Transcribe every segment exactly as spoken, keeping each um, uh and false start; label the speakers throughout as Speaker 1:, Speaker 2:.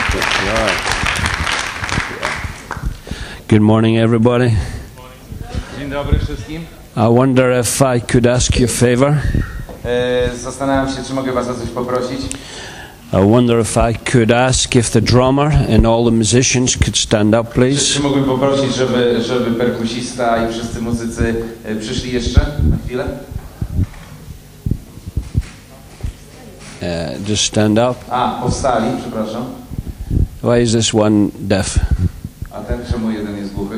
Speaker 1: Good morning, everybody.
Speaker 2: Dzień dobry wszystkim.
Speaker 1: I wonder if I could ask you a favor.
Speaker 2: E, Zastanawiam się, czy mogę was o coś poprosić.
Speaker 1: I wonder if I could ask if the drummer and all the musicians could stand up,
Speaker 2: Czy,
Speaker 1: please.
Speaker 2: czy mógłbym poprosić, żeby, żeby perkusista i wszyscy muzycy e, przyszli jeszcze na chwilę?
Speaker 1: Uh, just stand up.
Speaker 2: A, powstali, przepraszam.
Speaker 1: Why is this one deaf?
Speaker 2: A ten czemu jeden jest głuchy?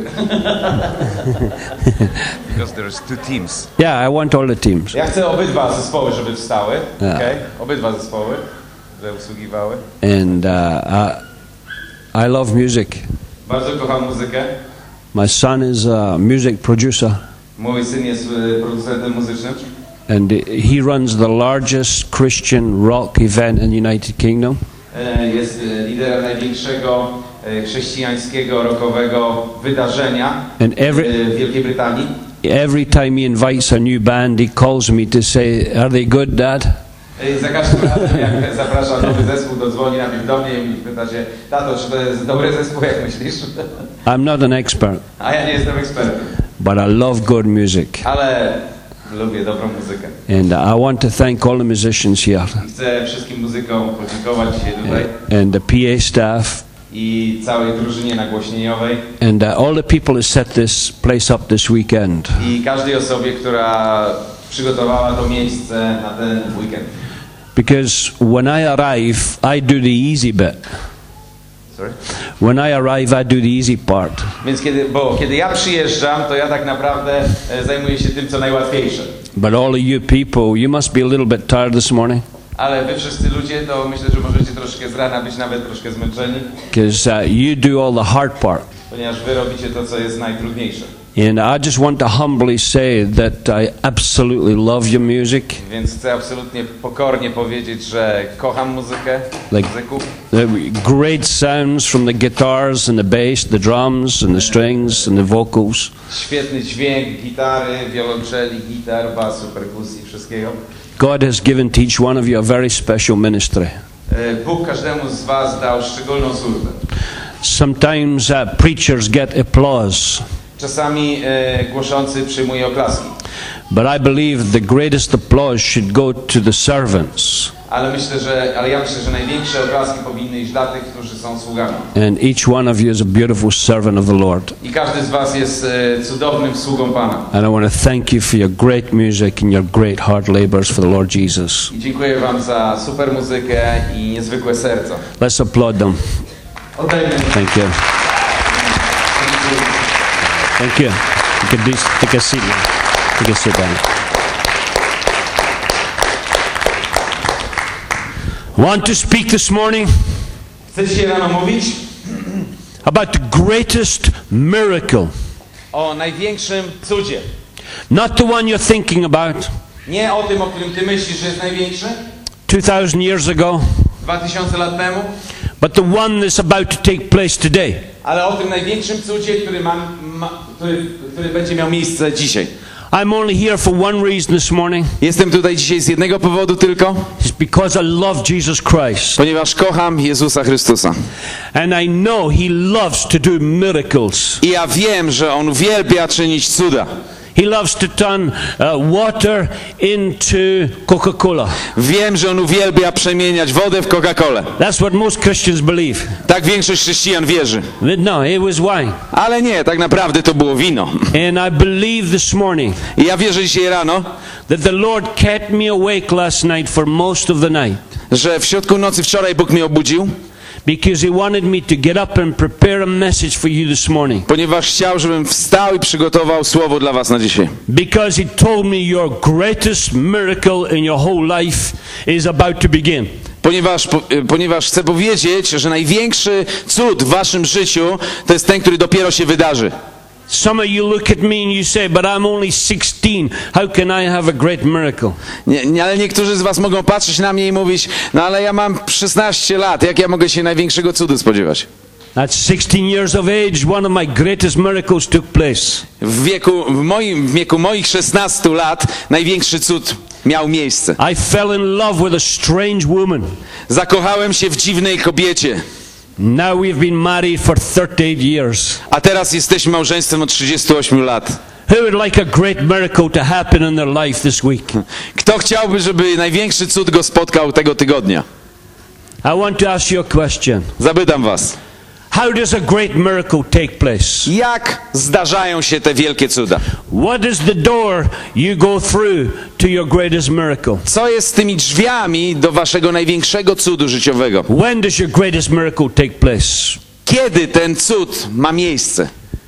Speaker 3: Because there's two teams.
Speaker 1: Yeah, I want all the teams.
Speaker 2: Ja chcę obydwa zespoły, żeby wstały.
Speaker 1: Ja.
Speaker 2: Okay? Obydwa zespoły, żeby usługiwały.
Speaker 1: And uh, I, I love music.
Speaker 2: Bardzo kocham muzykę.
Speaker 1: My son is a music producer,
Speaker 2: Mój syn jest e, producentem muzycznym.
Speaker 1: and he runs the largest Christian rock event in the United Kingdom.
Speaker 2: E, Jest e, liderem największego e, chrześcijańskiego, rockowego wydarzenia
Speaker 1: And every
Speaker 2: e, w Wielkiej Brytanii.
Speaker 1: every time he invites a new band, he calls me to say, "Are they good, Dad?"
Speaker 2: E, Za każdym razem, jak zaprasza nowy zespół, to dzwoni najpierw do mnie i pyta się: tato, czy to jest dobry zespół, jak myślisz?
Speaker 1: I'm not an expert,
Speaker 2: A ja nie jestem ekspertem,
Speaker 1: but I love good music,
Speaker 2: ale lubię dobrą muzykę.
Speaker 1: and I want to thank all the musicians here
Speaker 2: I chcę wszystkim muzykom podziękować dzisiaj tutaj
Speaker 1: and the P A staff
Speaker 2: i całej drużynie nagłośnieniowej
Speaker 1: and uh, all the people who set this place up this weekend.
Speaker 2: i każdej osobie, która przygotowała to miejsce na ten weekend.
Speaker 1: Because when I arrive, I do the easy bit.
Speaker 2: Sorry?
Speaker 1: When I arrive, I do the easy part.
Speaker 2: Więc kiedy, bo kiedy ja przyjeżdżam, to ja tak naprawdę e, zajmuję się tym, co najłatwiejsze.
Speaker 1: But all of you people, you must be a little bit tired this morning,
Speaker 2: Ale wy wszyscy ludzie, to myślę, że możecie troszkę z rana być nawet troszkę zmęczeni,
Speaker 1: because uh, you do all the hard part.
Speaker 2: ponieważ wy robicie to, co jest najtrudniejsze.
Speaker 1: And I just want to humbly say that I absolutely love your music.
Speaker 2: Więc chcę absolutnie pokornie powiedzieć, że kocham muzykę,
Speaker 1: Like-
Speaker 2: muzyków.
Speaker 1: The great sounds from the guitars and the bass, the drums and the strings and the vocals.
Speaker 2: Świetny dźwięk gitary, wiolonczeli, gitar, basu, perkusji, wszystkiego.
Speaker 1: God has given to each one of you a very special ministry.
Speaker 2: E, Bóg każdemu z was dał szczególną służbę.
Speaker 1: Sometimes uh, preachers get applause,
Speaker 2: Czasami e, głoszący przyjmuje oklaski,
Speaker 1: but I believe the greatest applause should go to the servants.
Speaker 2: ale myślę, że, ale ja myślę, że największe oklaski powinny iść dla tych, którzy są sługami.
Speaker 1: And each one of you is a beautiful servant of the Lord.
Speaker 2: I każdy z was jest e, cudownym sługą Pana.
Speaker 1: And I want to thank you for your great music and your great hard labors for the Lord Jesus.
Speaker 2: I dziękuję wam za super muzykę i niezwykłe serca.
Speaker 1: Let's applaud them.
Speaker 2: Oddajmy.
Speaker 1: Thank you. Thank you. You can do, take a seat now. Take a sit down. Want to speak this morning
Speaker 2: Chcę dzisiaj rano mówić
Speaker 1: about the greatest miracle.
Speaker 2: o największym cudzie.
Speaker 1: Not the one you're thinking about
Speaker 2: Nie o tym, o którym ty myślisz, że jest największy,
Speaker 1: two thousand years ago,
Speaker 2: dwa tysiące lat temu,
Speaker 1: but the one that's about to take place today.
Speaker 2: ale o tym największym cudzie, który, mam, ma, który, który będzie miał miejsce dzisiaj.
Speaker 1: I'm only here for one reason this morning.
Speaker 2: Jestem tutaj dzisiaj z jednego powodu tylko,
Speaker 1: It's because I love Jesus Christ.
Speaker 2: ponieważ kocham Jezusa Chrystusa.
Speaker 1: And I know He loves to do miracles.
Speaker 2: I ja wiem, że On uwielbia czynić cuda.
Speaker 1: He loves to turn uh, water into Coca-Cola.
Speaker 2: Wiem, że On uwielbia przemieniać wodę w Coca-Colę.
Speaker 1: That's what most Christians believe.
Speaker 2: Tak większość chrześcijan wierzy.
Speaker 1: But no, it was wine.
Speaker 2: Ale nie, tak naprawdę to było wino.
Speaker 1: And I believe this morning
Speaker 2: I ja wierzę dzisiaj rano,
Speaker 1: that the Lord kept me awake last night for most of the night,
Speaker 2: że w środku nocy wczoraj Bóg mnie obudził,
Speaker 1: because He wanted me to get up and prepare a message for you this morning.
Speaker 2: ponieważ chciał, żebym wstał i przygotował słowo dla was na dzisiaj.
Speaker 1: Because He told me your greatest miracle in your whole life is about to begin.
Speaker 2: Ponieważ, po, ponieważ chcę powiedzieć, że największy cud w waszym życiu to jest ten, który dopiero się wydarzy.
Speaker 1: Some of you look at me and you say, but I'm only sixteen. How can I have a great miracle?
Speaker 2: Nie, nie, ale niektórzy z was mogą patrzeć na mnie i mówić, no ale ja mam szesnaście lat, jak ja mogę się największego cudu spodziewać?
Speaker 1: At sixteen years of age, one of my greatest miracles took place.
Speaker 2: W wieku, w moim, w wieku moich szesnastu lat największy cud miał miejsce.
Speaker 1: I fell in love with a strange woman.
Speaker 2: Zakochałem się w dziwnej kobiecie.
Speaker 1: Now we've been married for thirty-eight years.
Speaker 2: A teraz jesteśmy małżeństwem od trzydziestu ośmiu lat.
Speaker 1: Who would like a great miracle to happen in their life this week?
Speaker 2: Kto chciałby, żeby największy cud go spotkał tego tygodnia?
Speaker 1: I want to ask you a question.
Speaker 2: Zapytam was.
Speaker 1: How does a great miracle take place?
Speaker 2: Jak zdarzają się te wielkie cuda?
Speaker 1: What is the door you go through to your greatest miracle?
Speaker 2: Co jest z tymi drzwiami do waszego największego cudu życiowego?
Speaker 1: When does your greatest miracle take place?
Speaker 2: Kiedy ten cud ma miejsce?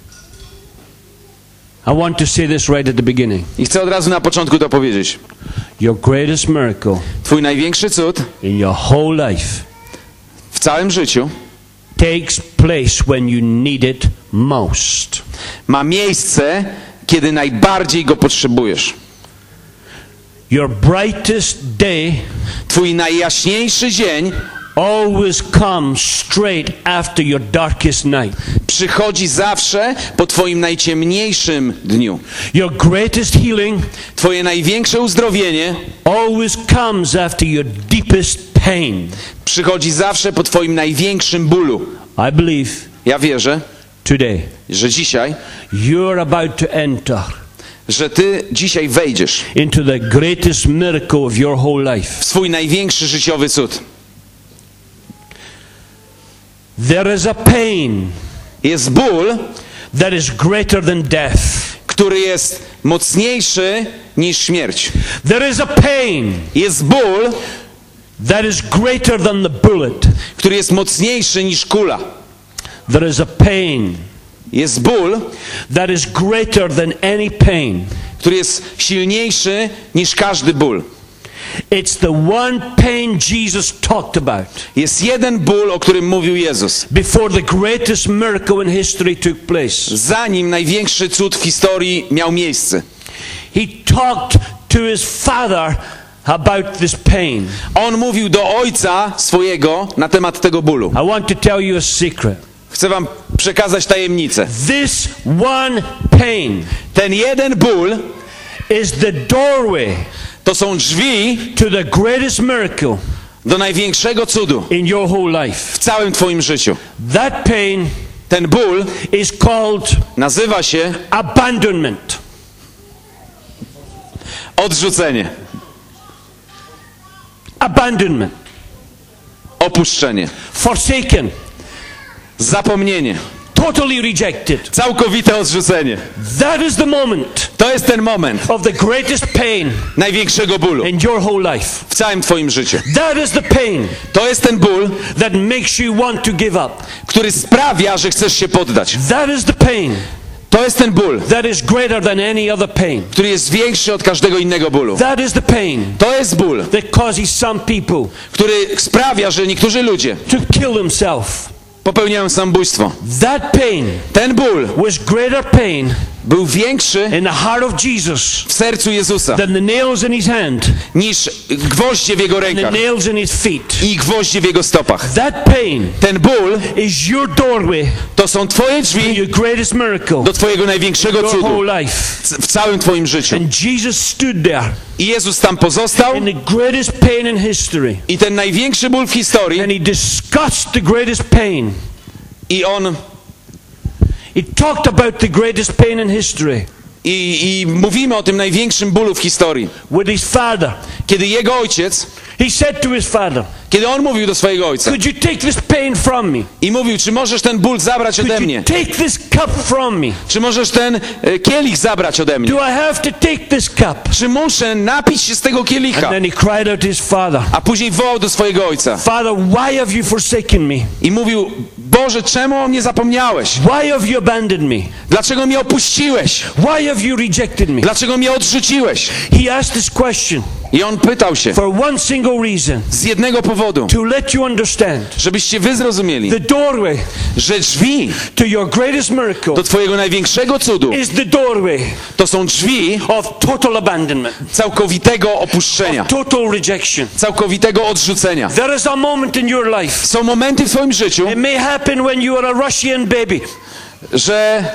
Speaker 1: I want to say this right at the beginning.
Speaker 2: I chcę od razu na początku to powiedzieć.
Speaker 1: Your greatest miracle
Speaker 2: Twój największy cud
Speaker 1: in your whole life
Speaker 2: w całym życiu
Speaker 1: takes place when you need it most.
Speaker 2: ma miejsce, kiedy najbardziej go potrzebujesz.
Speaker 1: Your brightest day
Speaker 2: Twój najjaśniejszy dzień
Speaker 1: always comes straight after your darkest night.
Speaker 2: przychodzi zawsze po twoim najciemniejszym dniu.
Speaker 1: Your greatest healing
Speaker 2: Twoje największe uzdrowienie
Speaker 1: always comes after your deepest pain.
Speaker 2: przychodzi zawsze po twoim największym bólu.
Speaker 1: I believe
Speaker 2: Ja wierzę,
Speaker 1: today
Speaker 2: że dzisiaj,
Speaker 1: you're about to enter
Speaker 2: że ty dzisiaj wejdziesz
Speaker 1: into the greatest miracle of your whole life.
Speaker 2: w swój największy życiowy cud.
Speaker 1: There is a pain
Speaker 2: Jest ból,
Speaker 1: that is greater than death.
Speaker 2: który jest mocniejszy niż śmierć.
Speaker 1: There is a pain
Speaker 2: Jest ból,
Speaker 1: that is greater than the bullet.
Speaker 2: który jest mocniejszy niż kula.
Speaker 1: There is a pain
Speaker 2: Jest ból,
Speaker 1: that is greater than any pain.
Speaker 2: który jest silniejszy niż każdy ból.
Speaker 1: It's the one pain Jesus talked about
Speaker 2: Jest jeden ból, o którym mówił Jezus.
Speaker 1: before the greatest miracle in history took place.
Speaker 2: Zanim największy cud w historii miał miejsce.
Speaker 1: He talked to his Father about this pain.
Speaker 2: On mówił do Ojca swojego na temat tego bólu.
Speaker 1: I want to tell you a secret.
Speaker 2: Chcę wam przekazać tajemnicę.
Speaker 1: This one pain
Speaker 2: Ten jeden ból
Speaker 1: is the doorway
Speaker 2: to są drzwi
Speaker 1: to the greatest miracle
Speaker 2: do największego cudu
Speaker 1: in your whole life.
Speaker 2: w całym twoim życiu.
Speaker 1: That pain
Speaker 2: Ten ból
Speaker 1: is called
Speaker 2: nazywa się
Speaker 1: abandonment.
Speaker 2: odrzucenie,
Speaker 1: Abandonment.
Speaker 2: opuszczenie,
Speaker 1: Forsaken.
Speaker 2: zapomnienie,
Speaker 1: Totally rejected.
Speaker 2: całkowite odrzucenie.
Speaker 1: That is the moment
Speaker 2: To jest ten moment
Speaker 1: of the greatest pain
Speaker 2: największego bólu
Speaker 1: in your whole life.
Speaker 2: w całym twoim życiu.
Speaker 1: That is the pain
Speaker 2: To jest ten ból,
Speaker 1: that makes you want to give up.
Speaker 2: który sprawia, że chcesz się poddać.
Speaker 1: That is the pain
Speaker 2: To jest ten ból,
Speaker 1: that is greater than any other pain.
Speaker 2: który jest większy od każdego innego bólu.
Speaker 1: That is the pain
Speaker 2: To jest ból,
Speaker 1: that causes some people
Speaker 2: który sprawia, że niektórzy ludzie
Speaker 1: to kill themselves.
Speaker 2: popełniają samobójstwo.
Speaker 1: That pain
Speaker 2: Ten ból
Speaker 1: was greater pain
Speaker 2: był większy
Speaker 1: in the heart of Jesus
Speaker 2: w sercu Jezusa
Speaker 1: than the nails in his hand
Speaker 2: niż gwoździe w Jego
Speaker 1: and the
Speaker 2: rękach
Speaker 1: nails in his feet.
Speaker 2: i gwoździe w Jego stopach.
Speaker 1: That pain
Speaker 2: Ten ból
Speaker 1: is your doorway
Speaker 2: to są Twoje
Speaker 1: to
Speaker 2: drzwi
Speaker 1: your greatest miracle,
Speaker 2: do Twojego największego
Speaker 1: your
Speaker 2: cudu
Speaker 1: whole life.
Speaker 2: w całym Twoim życiu.
Speaker 1: And Jesus stood there
Speaker 2: I Jezus tam pozostał
Speaker 1: in the greatest pain in history,
Speaker 2: i ten największy ból w historii
Speaker 1: and he discussed the greatest pain.
Speaker 2: i On
Speaker 1: He talked about the greatest pain in history
Speaker 2: i, i mówimy o tym największym bólu w historii.
Speaker 1: with his father.
Speaker 2: Kiedy Jego Ojciec,
Speaker 1: He said to his father,
Speaker 2: kiedy On mówił do swojego Ojca
Speaker 1: could you take this pain from me?
Speaker 2: i mówił, czy możesz ten ból zabrać ode
Speaker 1: Could you
Speaker 2: mnie?
Speaker 1: take this cup from me?
Speaker 2: Czy możesz ten e, kielich zabrać ode mnie?
Speaker 1: Do I have to take this cup?
Speaker 2: Czy muszę napić się z tego
Speaker 1: And
Speaker 2: kielicha?
Speaker 1: then he cried out to his father,
Speaker 2: A później wołał do swojego Ojca
Speaker 1: Father, why have you forsaken me?
Speaker 2: i mówił, Boże, czemu o mnie zapomniałeś?
Speaker 1: Why have you abandoned me?
Speaker 2: Dlaczego mnie opuściłeś?
Speaker 1: Why have you rejected me?
Speaker 2: Dlaczego mnie odrzuciłeś?
Speaker 1: He asked this question
Speaker 2: I on pytał się
Speaker 1: for one single reason,
Speaker 2: z jednego powodu,
Speaker 1: to let you understand
Speaker 2: żebyście wy zrozumieli,
Speaker 1: the doorway
Speaker 2: że drzwi
Speaker 1: to your greatest miracle
Speaker 2: do twojego największego cudu
Speaker 1: is the doorway
Speaker 2: to są drzwi
Speaker 1: of total abandonment,
Speaker 2: całkowitego opuszczenia,
Speaker 1: total rejection.
Speaker 2: całkowitego odrzucenia.
Speaker 1: There is a moment in your life.
Speaker 2: Są momenty w twoim życiu,
Speaker 1: It may happen when you are a Russian baby.
Speaker 2: że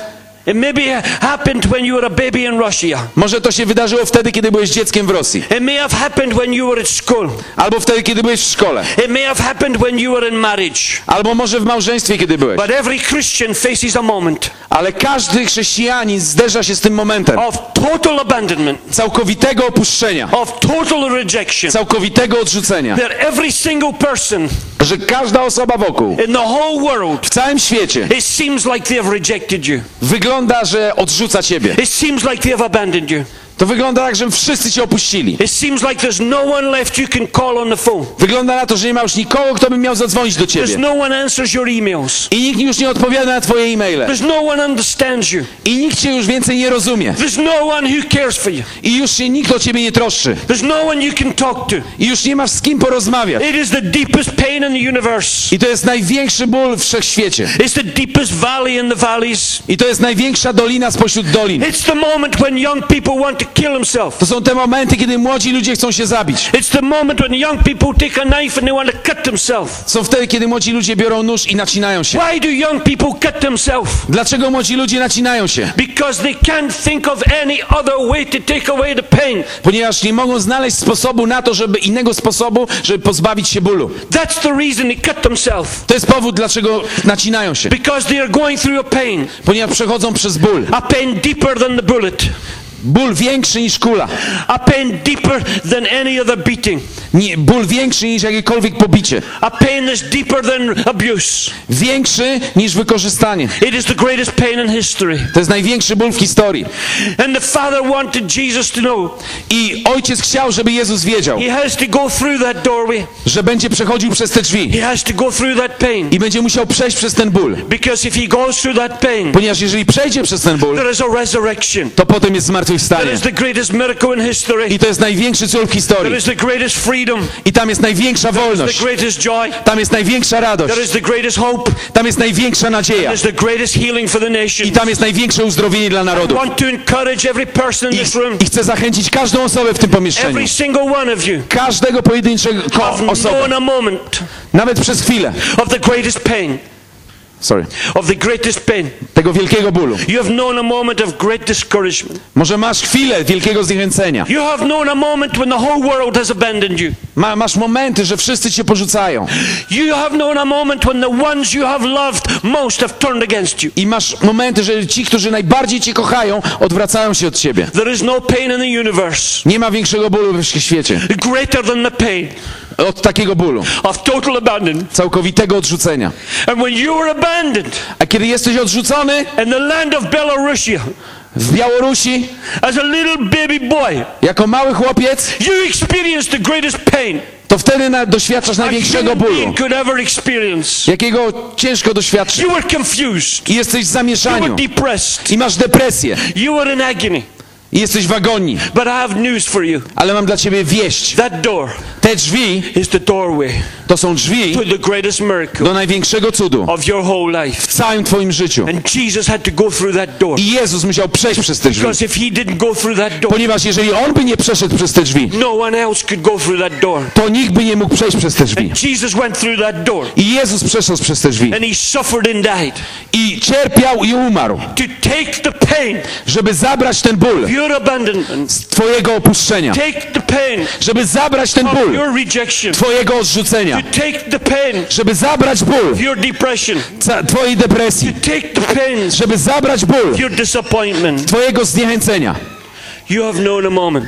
Speaker 1: It maybe happened when you were a baby in Russia.
Speaker 2: Może to się wydarzyło wtedy, kiedy byłeś dzieckiem w Rosji.
Speaker 1: It may have happened when you were at school.
Speaker 2: Albo wtedy, kiedy byłeś w szkole.
Speaker 1: It may have happened when you were in marriage.
Speaker 2: Albo może w małżeństwie, kiedy byłeś.
Speaker 1: But every Christian faces a moment
Speaker 2: Ale każdy chrześcijanin zderza się z tym momentem.
Speaker 1: of total abandonment,
Speaker 2: Całkowitego opuszczenia.
Speaker 1: of total rejection.
Speaker 2: Całkowitego odrzucenia.
Speaker 1: That every single person
Speaker 2: Że każda osoba wokół,
Speaker 1: in the whole world,
Speaker 2: w całym świecie,
Speaker 1: it seems like they've rejected you.
Speaker 2: wygląda, że odrzuca ciebie.
Speaker 1: It seems like they've abandoned you.
Speaker 2: To wygląda tak, że wszyscy cię opuścili.
Speaker 1: It seems like there's no one left you can call on the phone.
Speaker 2: Wygląda na to, że nie ma już nikogo, kto by miał zadzwonić do
Speaker 1: There's
Speaker 2: ciebie.
Speaker 1: no one answers your emails.
Speaker 2: I nikt już nie odpowiada na twoje e-maile.
Speaker 1: There's no one understands you.
Speaker 2: I nikt cię już więcej nie rozumie.
Speaker 1: There's no one who cares for you.
Speaker 2: I już się nikt o ciebie nie troszczy.
Speaker 1: There's no one you can talk to.
Speaker 2: I już nie masz z kim porozmawiać.
Speaker 1: It is the deepest pain in the universe.
Speaker 2: I to jest największy ból w wszechświecie.
Speaker 1: It's the deepest valley in the valleys.
Speaker 2: I to jest największa dolina spośród dolin.
Speaker 1: It's the moment when young people want to kill themselves.
Speaker 2: To są te momenty, kiedy młodzi ludzie chcą się zabić.
Speaker 1: It's the moment when young people take a knife and they want to cut themselves.
Speaker 2: Są wtedy, kiedy młodzi ludzie biorą nóż i nacinają się.
Speaker 1: Why do young people cut themselves?
Speaker 2: Dlaczego młodzi ludzie nacinają się?
Speaker 1: Because they can't think of any other way to take away the pain.
Speaker 2: Ponieważ nie mogą znaleźć sposobu na to, żeby innego sposobu, żeby pozbawić się bólu.
Speaker 1: That's the reason they cut themselves.
Speaker 2: To jest powód, dlaczego nacinają się.
Speaker 1: Because they are going through a pain.
Speaker 2: Ponieważ przechodzą przez ból.
Speaker 1: A pain deeper than the bullet.
Speaker 2: Ból większy niż kula.
Speaker 1: A pain deeper than any other beating.
Speaker 2: Nie, ból większy niż jakiekolwiek pobicie.
Speaker 1: A pain that's deeper than abuse.
Speaker 2: Większy niż wykorzystanie.
Speaker 1: It is the greatest pain in history.
Speaker 2: To jest największy ból w historii.
Speaker 1: And the Father wanted Jesus to know
Speaker 2: I Ojciec chciał, żeby Jezus wiedział,
Speaker 1: he has to go through that doorway.
Speaker 2: że będzie przechodził przez te drzwi.
Speaker 1: He has to go through that pain.
Speaker 2: I będzie musiał przejść przez ten ból.
Speaker 1: Because if he goes through that pain,
Speaker 2: Ponieważ jeżeli przejdzie przez ten ból,
Speaker 1: there is a resurrection.
Speaker 2: to potem jest
Speaker 1: That
Speaker 2: zmartwychwstanie.
Speaker 1: is the greatest miracle in history.
Speaker 2: I to jest największy cud w
Speaker 1: That
Speaker 2: historii.
Speaker 1: is the greatest freedom.
Speaker 2: I tam jest największa
Speaker 1: The
Speaker 2: wolność.
Speaker 1: greatest joy.
Speaker 2: Tam jest największa radość.
Speaker 1: That is the greatest hope.
Speaker 2: Tam jest największa nadzieja.
Speaker 1: That is the greatest healing for the nation.
Speaker 2: I tam jest największe uzdrowienie dla
Speaker 1: I
Speaker 2: narodu.
Speaker 1: want to encourage every person in
Speaker 2: I,
Speaker 1: this room,
Speaker 2: I chcę zachęcić każdą osobę w tym pomieszczeniu.
Speaker 1: every single one of you,
Speaker 2: Każdego pojedynczego
Speaker 1: have known
Speaker 2: osobę.
Speaker 1: a moment
Speaker 2: Nawet przez chwilę.
Speaker 1: of the greatest pain.
Speaker 2: Sorry.
Speaker 1: Of the greatest pain.
Speaker 2: Tego wielkiego bólu.
Speaker 1: You have known a moment of great discouragement.
Speaker 2: Może masz chwilę wielkiego zniechęcenia.
Speaker 1: You have known a moment when the whole world has abandoned you.
Speaker 2: Ma, masz momenty, że wszyscy cię porzucają.
Speaker 1: You have known a moment when the ones you have loved most have turned against you.
Speaker 2: I masz momenty, że ci, którzy najbardziej cię kochają, odwracają się od ciebie.
Speaker 1: There is no pain in the universe
Speaker 2: Nie ma większego bólu we wszechświecie
Speaker 1: greater than the pain
Speaker 2: od takiego bólu.
Speaker 1: of total abandon.
Speaker 2: Całkowitego odrzucenia.
Speaker 1: And when you are abandoned
Speaker 2: A kiedy jesteś odrzucony
Speaker 1: in the land of Belarusia
Speaker 2: w Białorusi,
Speaker 1: as a little baby boy,
Speaker 2: jako mały chłopiec,
Speaker 1: you experience the greatest pain
Speaker 2: to wtedy na, doświadczasz
Speaker 1: a
Speaker 2: największego
Speaker 1: human
Speaker 2: bólu,
Speaker 1: being could ever experience.
Speaker 2: jakiego ciężko doświadczyć.
Speaker 1: You were confused.
Speaker 2: I jesteś w
Speaker 1: You were
Speaker 2: zamieszaniu.
Speaker 1: depressed.
Speaker 2: I masz depresję.
Speaker 1: You were in agony.
Speaker 2: I jesteś w agonii.
Speaker 1: But I have news for you.
Speaker 2: Ale mam dla ciebie wieść.
Speaker 1: That door
Speaker 2: Te drzwi
Speaker 1: is the doorway
Speaker 2: to są drzwi
Speaker 1: to the greatest miracle
Speaker 2: do największego cudu
Speaker 1: of your whole life.
Speaker 2: w całym twoim życiu.
Speaker 1: And Jesus had to go through that door.
Speaker 2: I Jezus musiał przejść przez te drzwi.
Speaker 1: Because if he didn't go through that door,
Speaker 2: Ponieważ jeżeli On by nie przeszedł przez te drzwi,
Speaker 1: no one else could go through that door.
Speaker 2: to nikt by nie mógł przejść przez te drzwi.
Speaker 1: And Jesus went through that door.
Speaker 2: I Jezus przeszedł przez te drzwi.
Speaker 1: And he suffered and died
Speaker 2: I cierpiał i umarł,
Speaker 1: to take the pain
Speaker 2: żeby zabrać ten ból
Speaker 1: of your abandonment.
Speaker 2: z twojego opuszczenia.
Speaker 1: Take the pain
Speaker 2: Żeby zabrać ten
Speaker 1: of
Speaker 2: ból
Speaker 1: your rejection.
Speaker 2: twojego odrzucenia.
Speaker 1: To take the pain
Speaker 2: Żeby zabrać ból
Speaker 1: of your depression.
Speaker 2: ca- twojej depresji.
Speaker 1: To take the pain
Speaker 2: Żeby zabrać ból
Speaker 1: of your disappointment.
Speaker 2: twojego zniechęcenia.
Speaker 1: You have known a moment.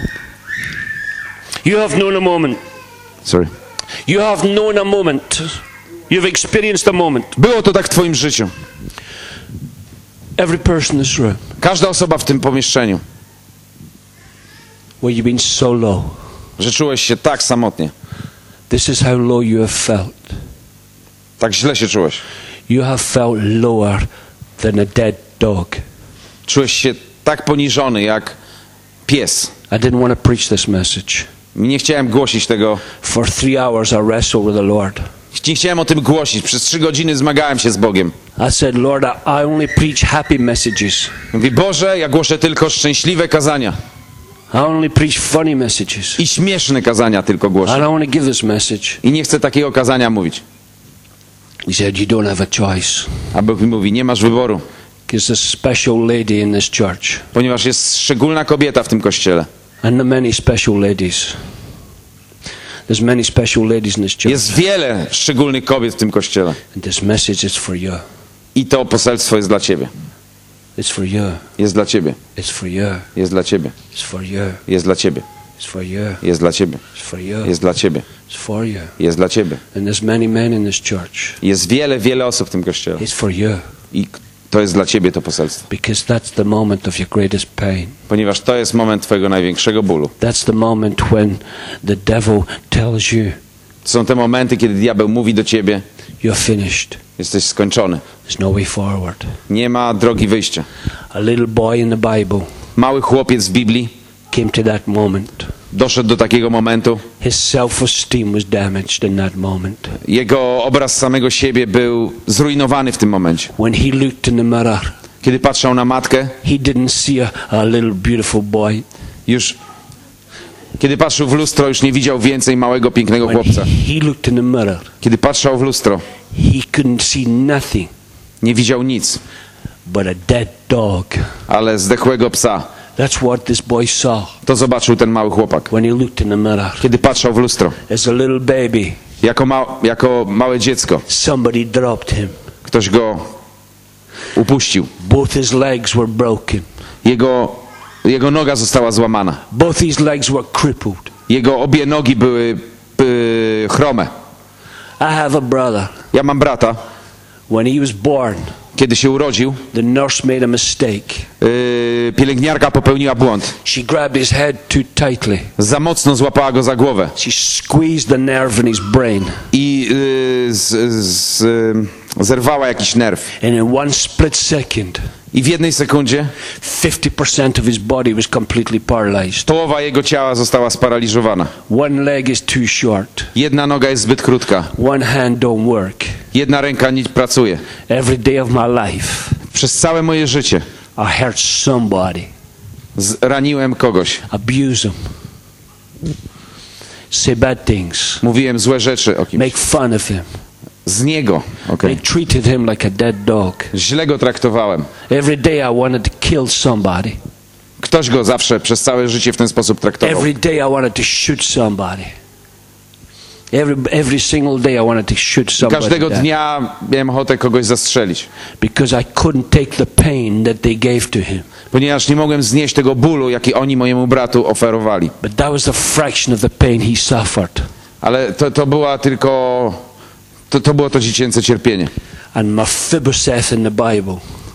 Speaker 1: You have known a moment.
Speaker 2: Sorry.
Speaker 1: You have known a moment. You've experienced a moment.
Speaker 2: Było to tak w twoim życiu.
Speaker 1: Every person in this room
Speaker 2: Każda osoba w tym pomieszczeniu,
Speaker 1: where you've been so low.
Speaker 2: że czułeś się tak samotnie.
Speaker 1: This is how low you have felt.
Speaker 2: Tak źle się czułeś.
Speaker 1: You have felt lower than a dead dog.
Speaker 2: Czułeś się tak poniżony jak pies.
Speaker 1: I didn't want to preach this message.
Speaker 2: Nie chciałem głosić tego.
Speaker 1: For three hours I wrestled with the Lord.
Speaker 2: Nie chciałem o tym głosić. Przez trzy godziny zmagałem się z Bogiem.
Speaker 1: I said, Lord, I only preach happy messages.
Speaker 2: Mówi, Boże, ja głoszę tylko szczęśliwe kazania.
Speaker 1: I only preach funny messages.
Speaker 2: I śmieszne kazania tylko
Speaker 1: I
Speaker 2: głoszę.
Speaker 1: don't want to give this message.
Speaker 2: I nie chcę takiego kazania mówić.
Speaker 1: He said, you don't have a choice.
Speaker 2: A Bóg mi mówi, nie masz wyboru.
Speaker 1: There's a special lady in this church.
Speaker 2: Ponieważ jest szczególna kobieta w tym kościele.
Speaker 1: And the many special ladies. There's many special ladies in this church.
Speaker 2: Jest wiele szczególnych kobiet w tym kościele.
Speaker 1: And this message is for you.
Speaker 2: I to poselstwo jest dla ciebie.
Speaker 1: It's for you.
Speaker 2: Jest dla ciebie.
Speaker 1: It's for you.
Speaker 2: Jest dla ciebie.
Speaker 1: It's for you.
Speaker 2: Jest dla ciebie.
Speaker 1: It's for you.
Speaker 2: Jest dla ciebie.
Speaker 1: It's for you.
Speaker 2: Jest dla ciebie.
Speaker 1: It's for you.
Speaker 2: Jest dla ciebie.
Speaker 1: And there's many men in this church.
Speaker 2: Jest wiele, wiele osób w tym kościele.
Speaker 1: It's for you.
Speaker 2: I to jest dla ciebie to poselstwo.
Speaker 1: Because that's the moment of your greatest pain.
Speaker 2: Ponieważ to jest moment twojego największego bólu.
Speaker 1: That's the moment when the devil tells you
Speaker 2: To są te momenty, kiedy diabeł mówi do ciebie:
Speaker 1: you're finished.
Speaker 2: jesteś skończony.
Speaker 1: There's no way forward.
Speaker 2: Nie ma drogi wyjścia.
Speaker 1: A little boy in the Bible
Speaker 2: Mały chłopiec w Biblii
Speaker 1: came to that moment.
Speaker 2: doszedł do takiego momentu.
Speaker 1: His self-esteem was damaged in that moment.
Speaker 2: Jego obraz samego siebie był zrujnowany w tym momencie.
Speaker 1: When he looked in the mirror,
Speaker 2: Kiedy patrzał na matkę,
Speaker 1: he didn't see a, a little beautiful boy.
Speaker 2: już kiedy patrzył w lustro, już nie widział więcej małego, pięknego
Speaker 1: When
Speaker 2: chłopca.
Speaker 1: he looked in the mirror,
Speaker 2: Kiedy patrzał w lustro,
Speaker 1: he couldn't see nothing
Speaker 2: nie widział nic,
Speaker 1: but a dead dog.
Speaker 2: ale zdechłego psa.
Speaker 1: That's what this boy saw
Speaker 2: To zobaczył ten mały chłopak.
Speaker 1: when he looked in the mirror.
Speaker 2: Kiedy patrzał w lustro,
Speaker 1: As a little baby,
Speaker 2: jako, ma jako małe dziecko,
Speaker 1: somebody dropped him.
Speaker 2: ktoś go upuścił.
Speaker 1: Both his legs were broken.
Speaker 2: Jego, jego noga została złamana.
Speaker 1: Both his legs were crippled.
Speaker 2: Jego obie nogi były y, chrome.
Speaker 1: I have a brother.
Speaker 2: Ja mam brata.
Speaker 1: When he was born,
Speaker 2: Kiedy się urodził,
Speaker 1: the nurse made a mistake.
Speaker 2: y, pielęgniarka popełniła błąd.
Speaker 1: She grabbed his head too tightly.
Speaker 2: Za mocno złapała go za głowę
Speaker 1: She squeezed the nerve in his brain.
Speaker 2: i y, z, z, y, zerwała jakiś nerw.
Speaker 1: And in one split second,
Speaker 2: I w jednej sekundzie
Speaker 1: fifty percent of his body was completely paralyzed.
Speaker 2: połowa jego ciała została sparaliżowana.
Speaker 1: One leg is too short.
Speaker 2: Jedna noga jest zbyt krótka.
Speaker 1: One hand don't work.
Speaker 2: Jedna ręka nie pracuje.
Speaker 1: Every day of my life,
Speaker 2: Przez całe moje życie
Speaker 1: I hurt somebody,
Speaker 2: zraniłem kogoś.
Speaker 1: abuse him, say bad things,
Speaker 2: Mówiłem złe rzeczy o kimś.
Speaker 1: make fun of him.
Speaker 2: Z niego. Okay.
Speaker 1: I treated him like a dead dog.
Speaker 2: Źle go traktowałem.
Speaker 1: Every day I wanted to kill somebody.
Speaker 2: Ktoś go zawsze przez całe życie w ten sposób traktował.
Speaker 1: Every day I wanted to shoot somebody. Every, every single day I wanted to shoot somebody.
Speaker 2: Każdego
Speaker 1: down.
Speaker 2: dnia miałem ochotę kogoś zastrzelić.
Speaker 1: Because I couldn't take the pain that they gave to him.
Speaker 2: Ponieważ nie mogłem znieść tego bólu, jaki oni mojemu bratu oferowali.
Speaker 1: But that was a fraction of the pain he suffered.
Speaker 2: Ale to, to była tylko... To, to było to dziecięce cierpienie.
Speaker 1: And Mephibosheth in the Bible,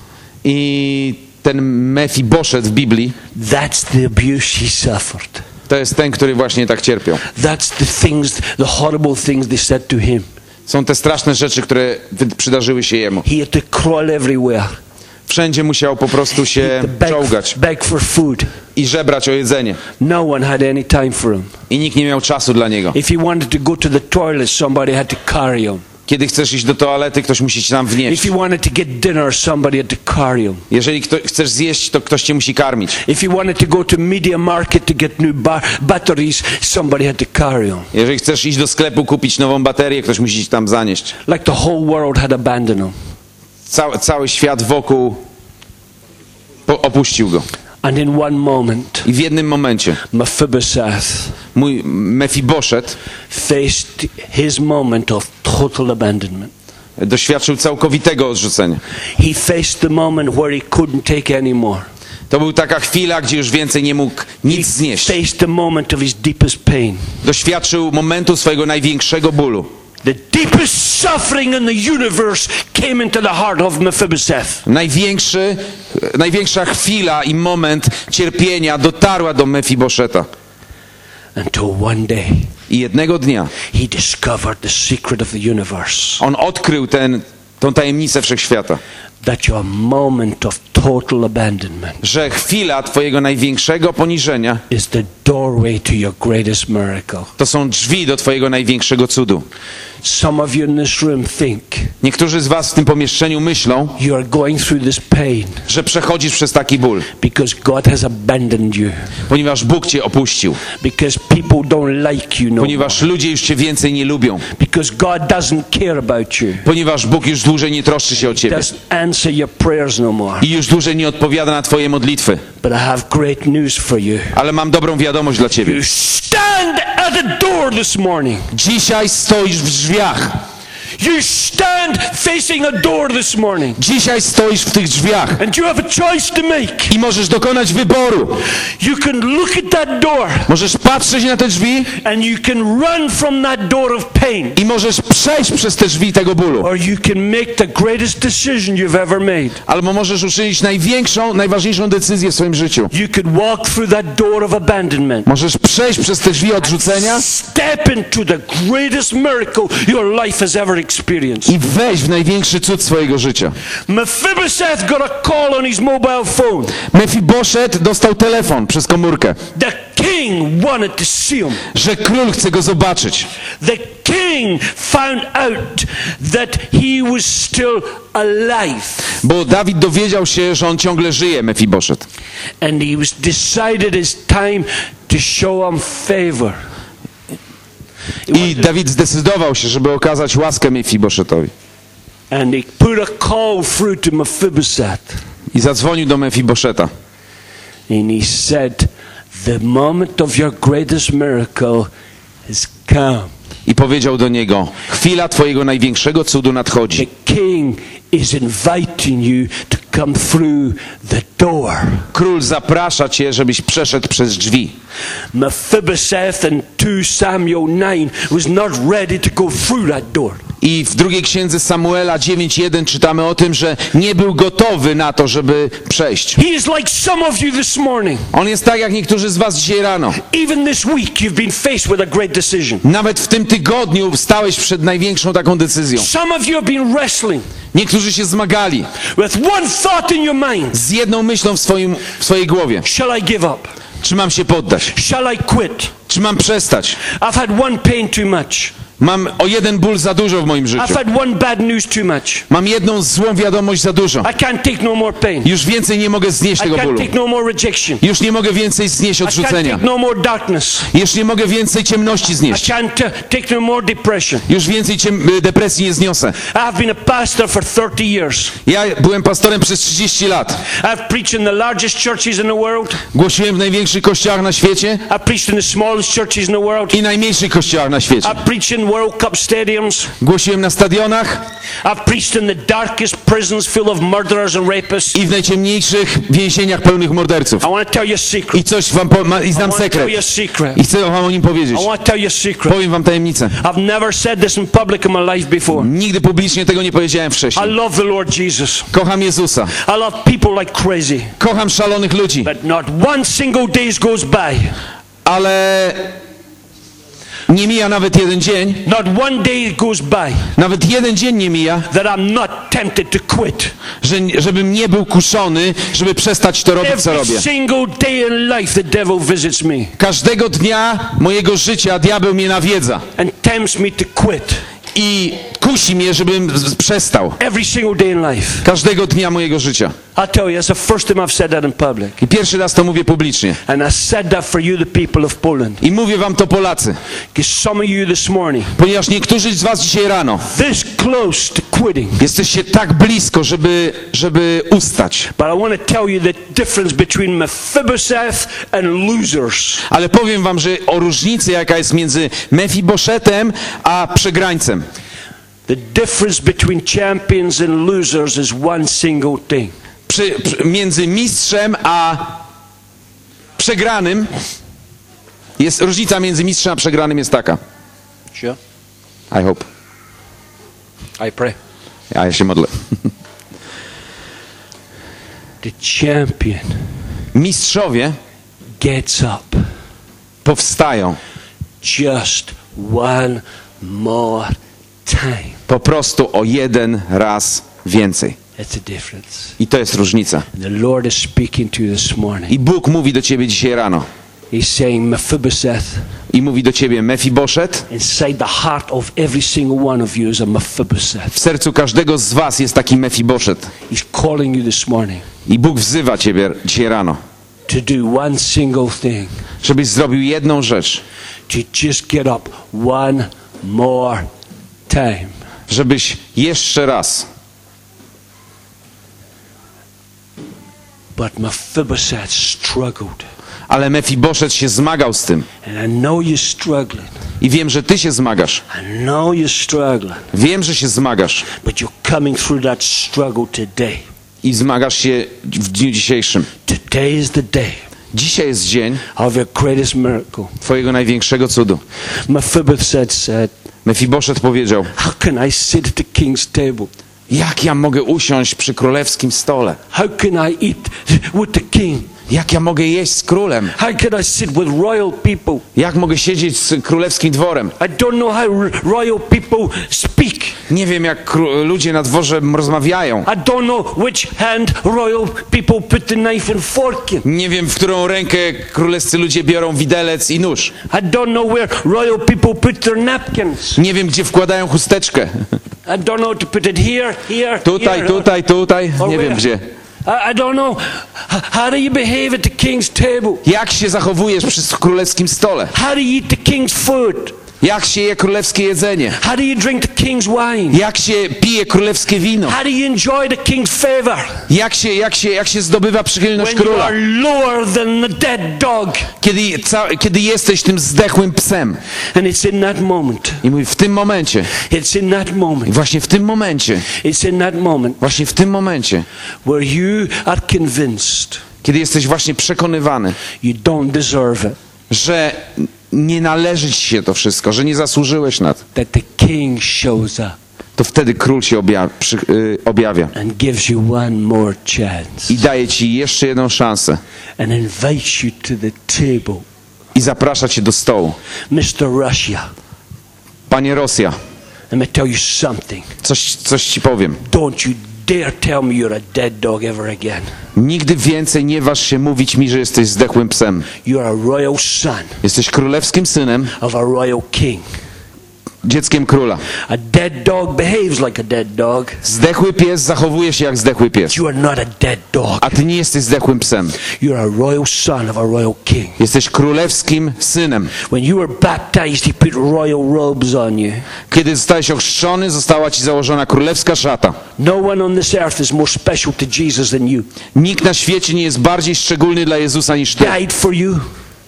Speaker 2: I ten Mefiboszet w Biblii,
Speaker 1: that's the abuse he suffered.
Speaker 2: to jest ten, który właśnie tak cierpiał.
Speaker 1: That's the things, the horrible things they said to him.
Speaker 2: Są te straszne rzeczy, które wy- przydarzyły się jemu.
Speaker 1: He had to crawl everywhere.
Speaker 2: Wszędzie musiał po prostu się
Speaker 1: To beg,
Speaker 2: czołgać
Speaker 1: beg for food.
Speaker 2: i żebrać o jedzenie.
Speaker 1: No one had any time for him.
Speaker 2: I nikt nie miał czasu dla niego.
Speaker 1: If he wanted to go to the toilet, somebody had to carry him.
Speaker 2: Kiedy chcesz iść do toalety, ktoś musi cię tam wnieść.
Speaker 1: If he wanted to get dinner, somebody had to carry him.
Speaker 2: Jeżeli kto, chcesz zjeść, to ktoś cię musi karmić.
Speaker 1: If he wanted to go to media market to get new ba- batteries, somebody had to carry him.
Speaker 2: Jeżeli chcesz iść do sklepu, kupić nową baterię, ktoś musi cię tam zanieść.
Speaker 1: Like the whole world had abandoned him.
Speaker 2: Cały, cały świat wokół po, opuścił go.
Speaker 1: And in one moment,
Speaker 2: I w jednym momencie
Speaker 1: Mephibosheth
Speaker 2: mój Mefiboszet
Speaker 1: faced his moment of total abandonment.
Speaker 2: doświadczył całkowitego odrzucenia.
Speaker 1: He faced the moment where he couldn't take any more.
Speaker 2: To była taka chwila, gdzie już więcej nie mógł nic
Speaker 1: He
Speaker 2: znieść.
Speaker 1: faced the moment of his deepest pain.
Speaker 2: Doświadczył momentu swojego największego bólu.
Speaker 1: The deepest suffering in the universe came into the heart of Mephibosheth.
Speaker 2: Największy, największa chwila i moment cierpienia dotarła do Mefiboszeta.
Speaker 1: Until one day,
Speaker 2: I jednego dnia
Speaker 1: he discovered the secret of the universe.
Speaker 2: on odkrył ten, tą tajemnicę wszechświata.
Speaker 1: That your moment of total abandonment
Speaker 2: Że chwila twojego największego poniżenia
Speaker 1: is the doorway to your greatest miracle.
Speaker 2: to są drzwi do twojego największego cudu.
Speaker 1: Some of you in this room think
Speaker 2: Niektórzy z was w tym pomieszczeniu myślą,
Speaker 1: you are going through this pain
Speaker 2: że przechodzisz przez taki ból,
Speaker 1: because God has abandoned you,
Speaker 2: ponieważ Bóg cię opuścił,
Speaker 1: because people don't like you no more,
Speaker 2: ponieważ ludzie już cię więcej nie lubią,
Speaker 1: because God doesn't care about you,
Speaker 2: ponieważ Bóg już dłużej nie troszczy się o ciebie
Speaker 1: doesn't answer your prayers no more.
Speaker 2: i już dłużej nie odpowiada na twoje modlitwy.
Speaker 1: But I have great news for you.
Speaker 2: Ale mam dobrą wiadomość dla ciebie.
Speaker 1: You stand at the door this morning.
Speaker 2: Dzisiaj stoisz w drzwiach.
Speaker 1: You stand facing a door this morning.
Speaker 2: Dzisiaj stoisz w tych drzwiach
Speaker 1: And you have a choice to make.
Speaker 2: i możesz dokonać wyboru.
Speaker 1: You can look at that door
Speaker 2: Możesz patrzeć na te drzwi
Speaker 1: and you can run from that door of pain.
Speaker 2: i możesz przejść przez te drzwi tego bólu.
Speaker 1: Or you can make the greatest decision you've ever made.
Speaker 2: Albo możesz uczynić największą, najważniejszą decyzję w swoim życiu.
Speaker 1: You could walk through that door of abandonment.
Speaker 2: Możesz przejść przez te drzwi odrzucenia
Speaker 1: Step into the greatest miracle your life has ever experienced.
Speaker 2: i wejść w największy cud swojego życia.
Speaker 1: Mephibosheth got a call on his mobile phone.
Speaker 2: Mefiboszet dostał telefon przez komórkę,
Speaker 1: The king wanted to see him.
Speaker 2: że król chce go zobaczyć.
Speaker 1: The king found out that he was still alive.
Speaker 2: Bo Dawid dowiedział się, że on ciągle żyje, Mefiboszet.
Speaker 1: And he was decided it's time to show him favor.
Speaker 2: I Dawid zdecydował się, żeby okazać łaskę Mefiboszetowi.
Speaker 1: And he put a call through to Mephibosheth.
Speaker 2: I zadzwonił do Mefiboszeta.
Speaker 1: And he said, the moment of your greatest miracle has come.
Speaker 2: I powiedział do niego, chwila twojego największego cudu nadchodzi.
Speaker 1: The king is inviting you to come through the door.
Speaker 2: Król zaprasza cię, żebyś przeszedł przez drzwi.
Speaker 1: Mephibosheth in two Samuel nine was not ready to go through that door.
Speaker 2: I w drugiej księdze Samuela dziewięć jeden czytamy o tym, że nie był gotowy na to, żeby przejść.
Speaker 1: He is like some of you this morning.
Speaker 2: On jest tak jak niektórzy z was dzisiaj rano.
Speaker 1: Even this week you've been faced with a great decision.
Speaker 2: Nawet w tym tygodniu stałeś przed największą taką decyzją.
Speaker 1: Some of you have been wrestling
Speaker 2: Niektórzy się zmagali
Speaker 1: with one thought in your mind.
Speaker 2: z jedną myślą w, swoim, w swojej głowie.
Speaker 1: Shall I give up?
Speaker 2: Czy mam się poddać?
Speaker 1: Shall I quit?
Speaker 2: Czy mam przestać?
Speaker 1: I've had one pain too much.
Speaker 2: Mam o jeden ból za dużo w moim życiu.
Speaker 1: I've had one bad news too much.
Speaker 2: Mam jedną złą wiadomość za dużo.
Speaker 1: I can't take no more pain.
Speaker 2: Już więcej nie mogę znieść
Speaker 1: I
Speaker 2: tego
Speaker 1: can't
Speaker 2: bólu.
Speaker 1: take no more rejection.
Speaker 2: Już nie mogę więcej znieść
Speaker 1: I can't
Speaker 2: odrzucenia.
Speaker 1: take no more darkness.
Speaker 2: Już nie mogę więcej ciemności
Speaker 1: I
Speaker 2: znieść.
Speaker 1: can't uh, take no more depression.
Speaker 2: Już więcej ciem- depresji nie zniosę.
Speaker 1: I've been a pastor for thirty years.
Speaker 2: Ja byłem pastorem przez trzydzieści lat.
Speaker 1: I've preached in the largest churches in the world.
Speaker 2: Głosiłem w największych kościołach na świecie
Speaker 1: I've preached in the smallest churches in the world.
Speaker 2: i najmniejszych kościołach na świecie.
Speaker 1: I've preached in World Cup stadiums.
Speaker 2: Głosiłem na stadionach
Speaker 1: I've preached in the darkest prisons full of murderers and rapists.
Speaker 2: i w najciemniejszych więzieniach pełnych morderców.
Speaker 1: I want to tell you a secret.
Speaker 2: I coś wam po- ma- i
Speaker 1: I
Speaker 2: znam
Speaker 1: want to tell you a
Speaker 2: sekret.
Speaker 1: secret.
Speaker 2: I chcę wam o nim powiedzieć.
Speaker 1: I want to tell you a secret.
Speaker 2: Powiem wam tajemnicę.
Speaker 1: I've never said this in public in my life before.
Speaker 2: Nigdy publicznie tego nie powiedziałem
Speaker 1: I
Speaker 2: wcześniej.
Speaker 1: love the Lord Jesus.
Speaker 2: Kocham Jezusa.
Speaker 1: I love people like crazy.
Speaker 2: Kocham szalonych ludzi.
Speaker 1: But not one single day goes by.
Speaker 2: Ale nie mija nawet jeden dzień.
Speaker 1: Not one day goes by
Speaker 2: Nawet jeden dzień nie mija,
Speaker 1: that I'm not tempted to quit.
Speaker 2: że, żebym nie był kuszony, żeby przestać to robić, co
Speaker 1: Every
Speaker 2: robię.
Speaker 1: single day in life the devil visits me
Speaker 2: Każdego dnia mojego życia diabeł mnie nawiedza
Speaker 1: and tempts me to quit.
Speaker 2: i kusi mnie, żebym z- przestał.
Speaker 1: Every single day in life.
Speaker 2: Każdego dnia mojego życia.
Speaker 1: I'll tell you, that's the first time I've said that in public.
Speaker 2: I pierwszy raz to mówię publicznie.
Speaker 1: And I said that for you, the people of Poland.
Speaker 2: I mówię wam to, Polacy,
Speaker 1: Because some of you this morning,
Speaker 2: ponieważ niektórzy z was dzisiaj rano
Speaker 1: this close to quitting.
Speaker 2: jesteście tak blisko, żeby, żeby ustać.
Speaker 1: But I want to tell you the difference between Mephibosheth and losers.
Speaker 2: Ale powiem wam, że o różnicy, jaka jest między Mefiboszetem a przegrańcem.
Speaker 1: The difference between champions and losers is one single thing.
Speaker 2: Przy, przy, między mistrzem a przegranym jest różnica między mistrzem a przegranym jest taka.
Speaker 1: Sure.
Speaker 2: I hope.
Speaker 1: I pray.
Speaker 2: Ja się modlę.
Speaker 1: The champion
Speaker 2: Mistrzowie
Speaker 1: gets up
Speaker 2: powstają
Speaker 1: just one more time.
Speaker 2: po prostu o jeden raz więcej.
Speaker 1: That's the difference.
Speaker 2: I to jest różnica.
Speaker 1: The Lord is speaking to you this morning.
Speaker 2: I Bóg mówi do ciebie dzisiaj rano.
Speaker 1: He's saying, Mephibosheth,
Speaker 2: i mówi do ciebie: Mefiboszet.
Speaker 1: inside the heart of every single one of you is a Mephibosheth.
Speaker 2: W sercu każdego z was jest taki Mefiboszet.
Speaker 1: He's calling you this morning
Speaker 2: I Bóg wzywa ciebie dzisiaj rano,
Speaker 1: to do one single thing,
Speaker 2: żebyś zrobił jedną rzecz.
Speaker 1: to just get up one more time.
Speaker 2: Żebyś jeszcze raz.
Speaker 1: But Mephibosheth struggled.
Speaker 2: Ale Mefiboszet się zmagał z tym.
Speaker 1: And I know you're struggling.
Speaker 2: I wiem, że ty się zmagasz.
Speaker 1: I know you're struggling.
Speaker 2: Wiem, że się zmagasz.
Speaker 1: But you're coming through that struggle today.
Speaker 2: I zmagasz się w dniu dzisiejszym.
Speaker 1: Today is the day
Speaker 2: Dzisiaj jest dzień
Speaker 1: of your greatest miracle.
Speaker 2: twojego największego cudu.
Speaker 1: Mephibosheth said,
Speaker 2: Mefiboszet powiedział:
Speaker 1: how can I sit at the king's table?
Speaker 2: jak ja mogę usiąść przy królewskim stole?
Speaker 1: How can I eat with the king?
Speaker 2: Jak ja mogę jeść z królem?
Speaker 1: How can I sit with royal people?
Speaker 2: Jak mogę siedzieć z królewskim dworem?
Speaker 1: I don't know how r- royal people speak.
Speaker 2: Nie wiem, jak kró- ludzie na dworze rozmawiają.
Speaker 1: I don't know which hand royal people put the knife and fork in.
Speaker 2: Nie wiem, w którą rękę królewscy ludzie biorą widelec i nóż.
Speaker 1: I don't know where royal people put their napkins.
Speaker 2: Nie wiem, gdzie wkładają chusteczkę.
Speaker 1: I don't know to put it here, here,
Speaker 2: Tutaj,
Speaker 1: here.
Speaker 2: tutaj, tutaj.
Speaker 1: or
Speaker 2: Nie
Speaker 1: where.
Speaker 2: wiem, gdzie.
Speaker 1: I, I don't know. H- How do you behave at the king's table?
Speaker 2: Jak się zachowujesz przy królewskim stole?
Speaker 1: How do you eat the king's food?
Speaker 2: Jak się je królewskie jedzenie?
Speaker 1: How do you drink the king's wine?
Speaker 2: Jak się pije królewskie wino?
Speaker 1: How do you enjoy the king's favor?
Speaker 2: Jak się, jak się, jak się zdobywa przychylność
Speaker 1: When you
Speaker 2: króla?
Speaker 1: are lower than the dead dog.
Speaker 2: Kiedy, ca, kiedy jesteś tym zdechłym psem.
Speaker 1: And it's in that moment.
Speaker 2: I mówi, w tym momencie,
Speaker 1: It's in that
Speaker 2: i
Speaker 1: moment.
Speaker 2: właśnie w tym momencie,
Speaker 1: It's in that moment
Speaker 2: właśnie w tym momencie,
Speaker 1: where you are convinced
Speaker 2: kiedy jesteś właśnie przekonywany,
Speaker 1: you don't deserve it.
Speaker 2: że nie należy ci się to wszystko, że nie zasłużyłeś na to,
Speaker 1: That the king shows up
Speaker 2: to wtedy król się obja przy, y, objawia
Speaker 1: and gives you one more chance
Speaker 2: i daje ci jeszcze jedną szansę
Speaker 1: and invites you to the table.
Speaker 2: i zaprasza cię do stołu.
Speaker 1: Mister Russia,
Speaker 2: Panie Rosja,
Speaker 1: let me tell you something.
Speaker 2: coś, coś ci powiem.
Speaker 1: Don't you dare tell me you're a dead dog ever again.
Speaker 2: Nigdy więcej nie waż się mówić mi, że jesteś zdechłym psem.
Speaker 1: You're a royal son
Speaker 2: Jesteś królewskim synem,
Speaker 1: of a royal king.
Speaker 2: dzieckiem króla.
Speaker 1: A dead dog behaves like a dead dog.
Speaker 2: Zdechły pies zachowuje się jak zdechły pies.
Speaker 1: You are not a dead dog.
Speaker 2: A ty nie jesteś zdechłym psem.
Speaker 1: You're a royal son of a royal king.
Speaker 2: Jesteś królewskim synem.
Speaker 1: When you were baptized, he put royal robes on you.
Speaker 2: Kiedy zostałeś ochrzczony, została ci założona królewska szata.
Speaker 1: No one on this earth is more special to Jesus than you.
Speaker 2: Nikt na świecie nie jest bardziej szczególny dla Jezusa niż ty.
Speaker 1: Died for you.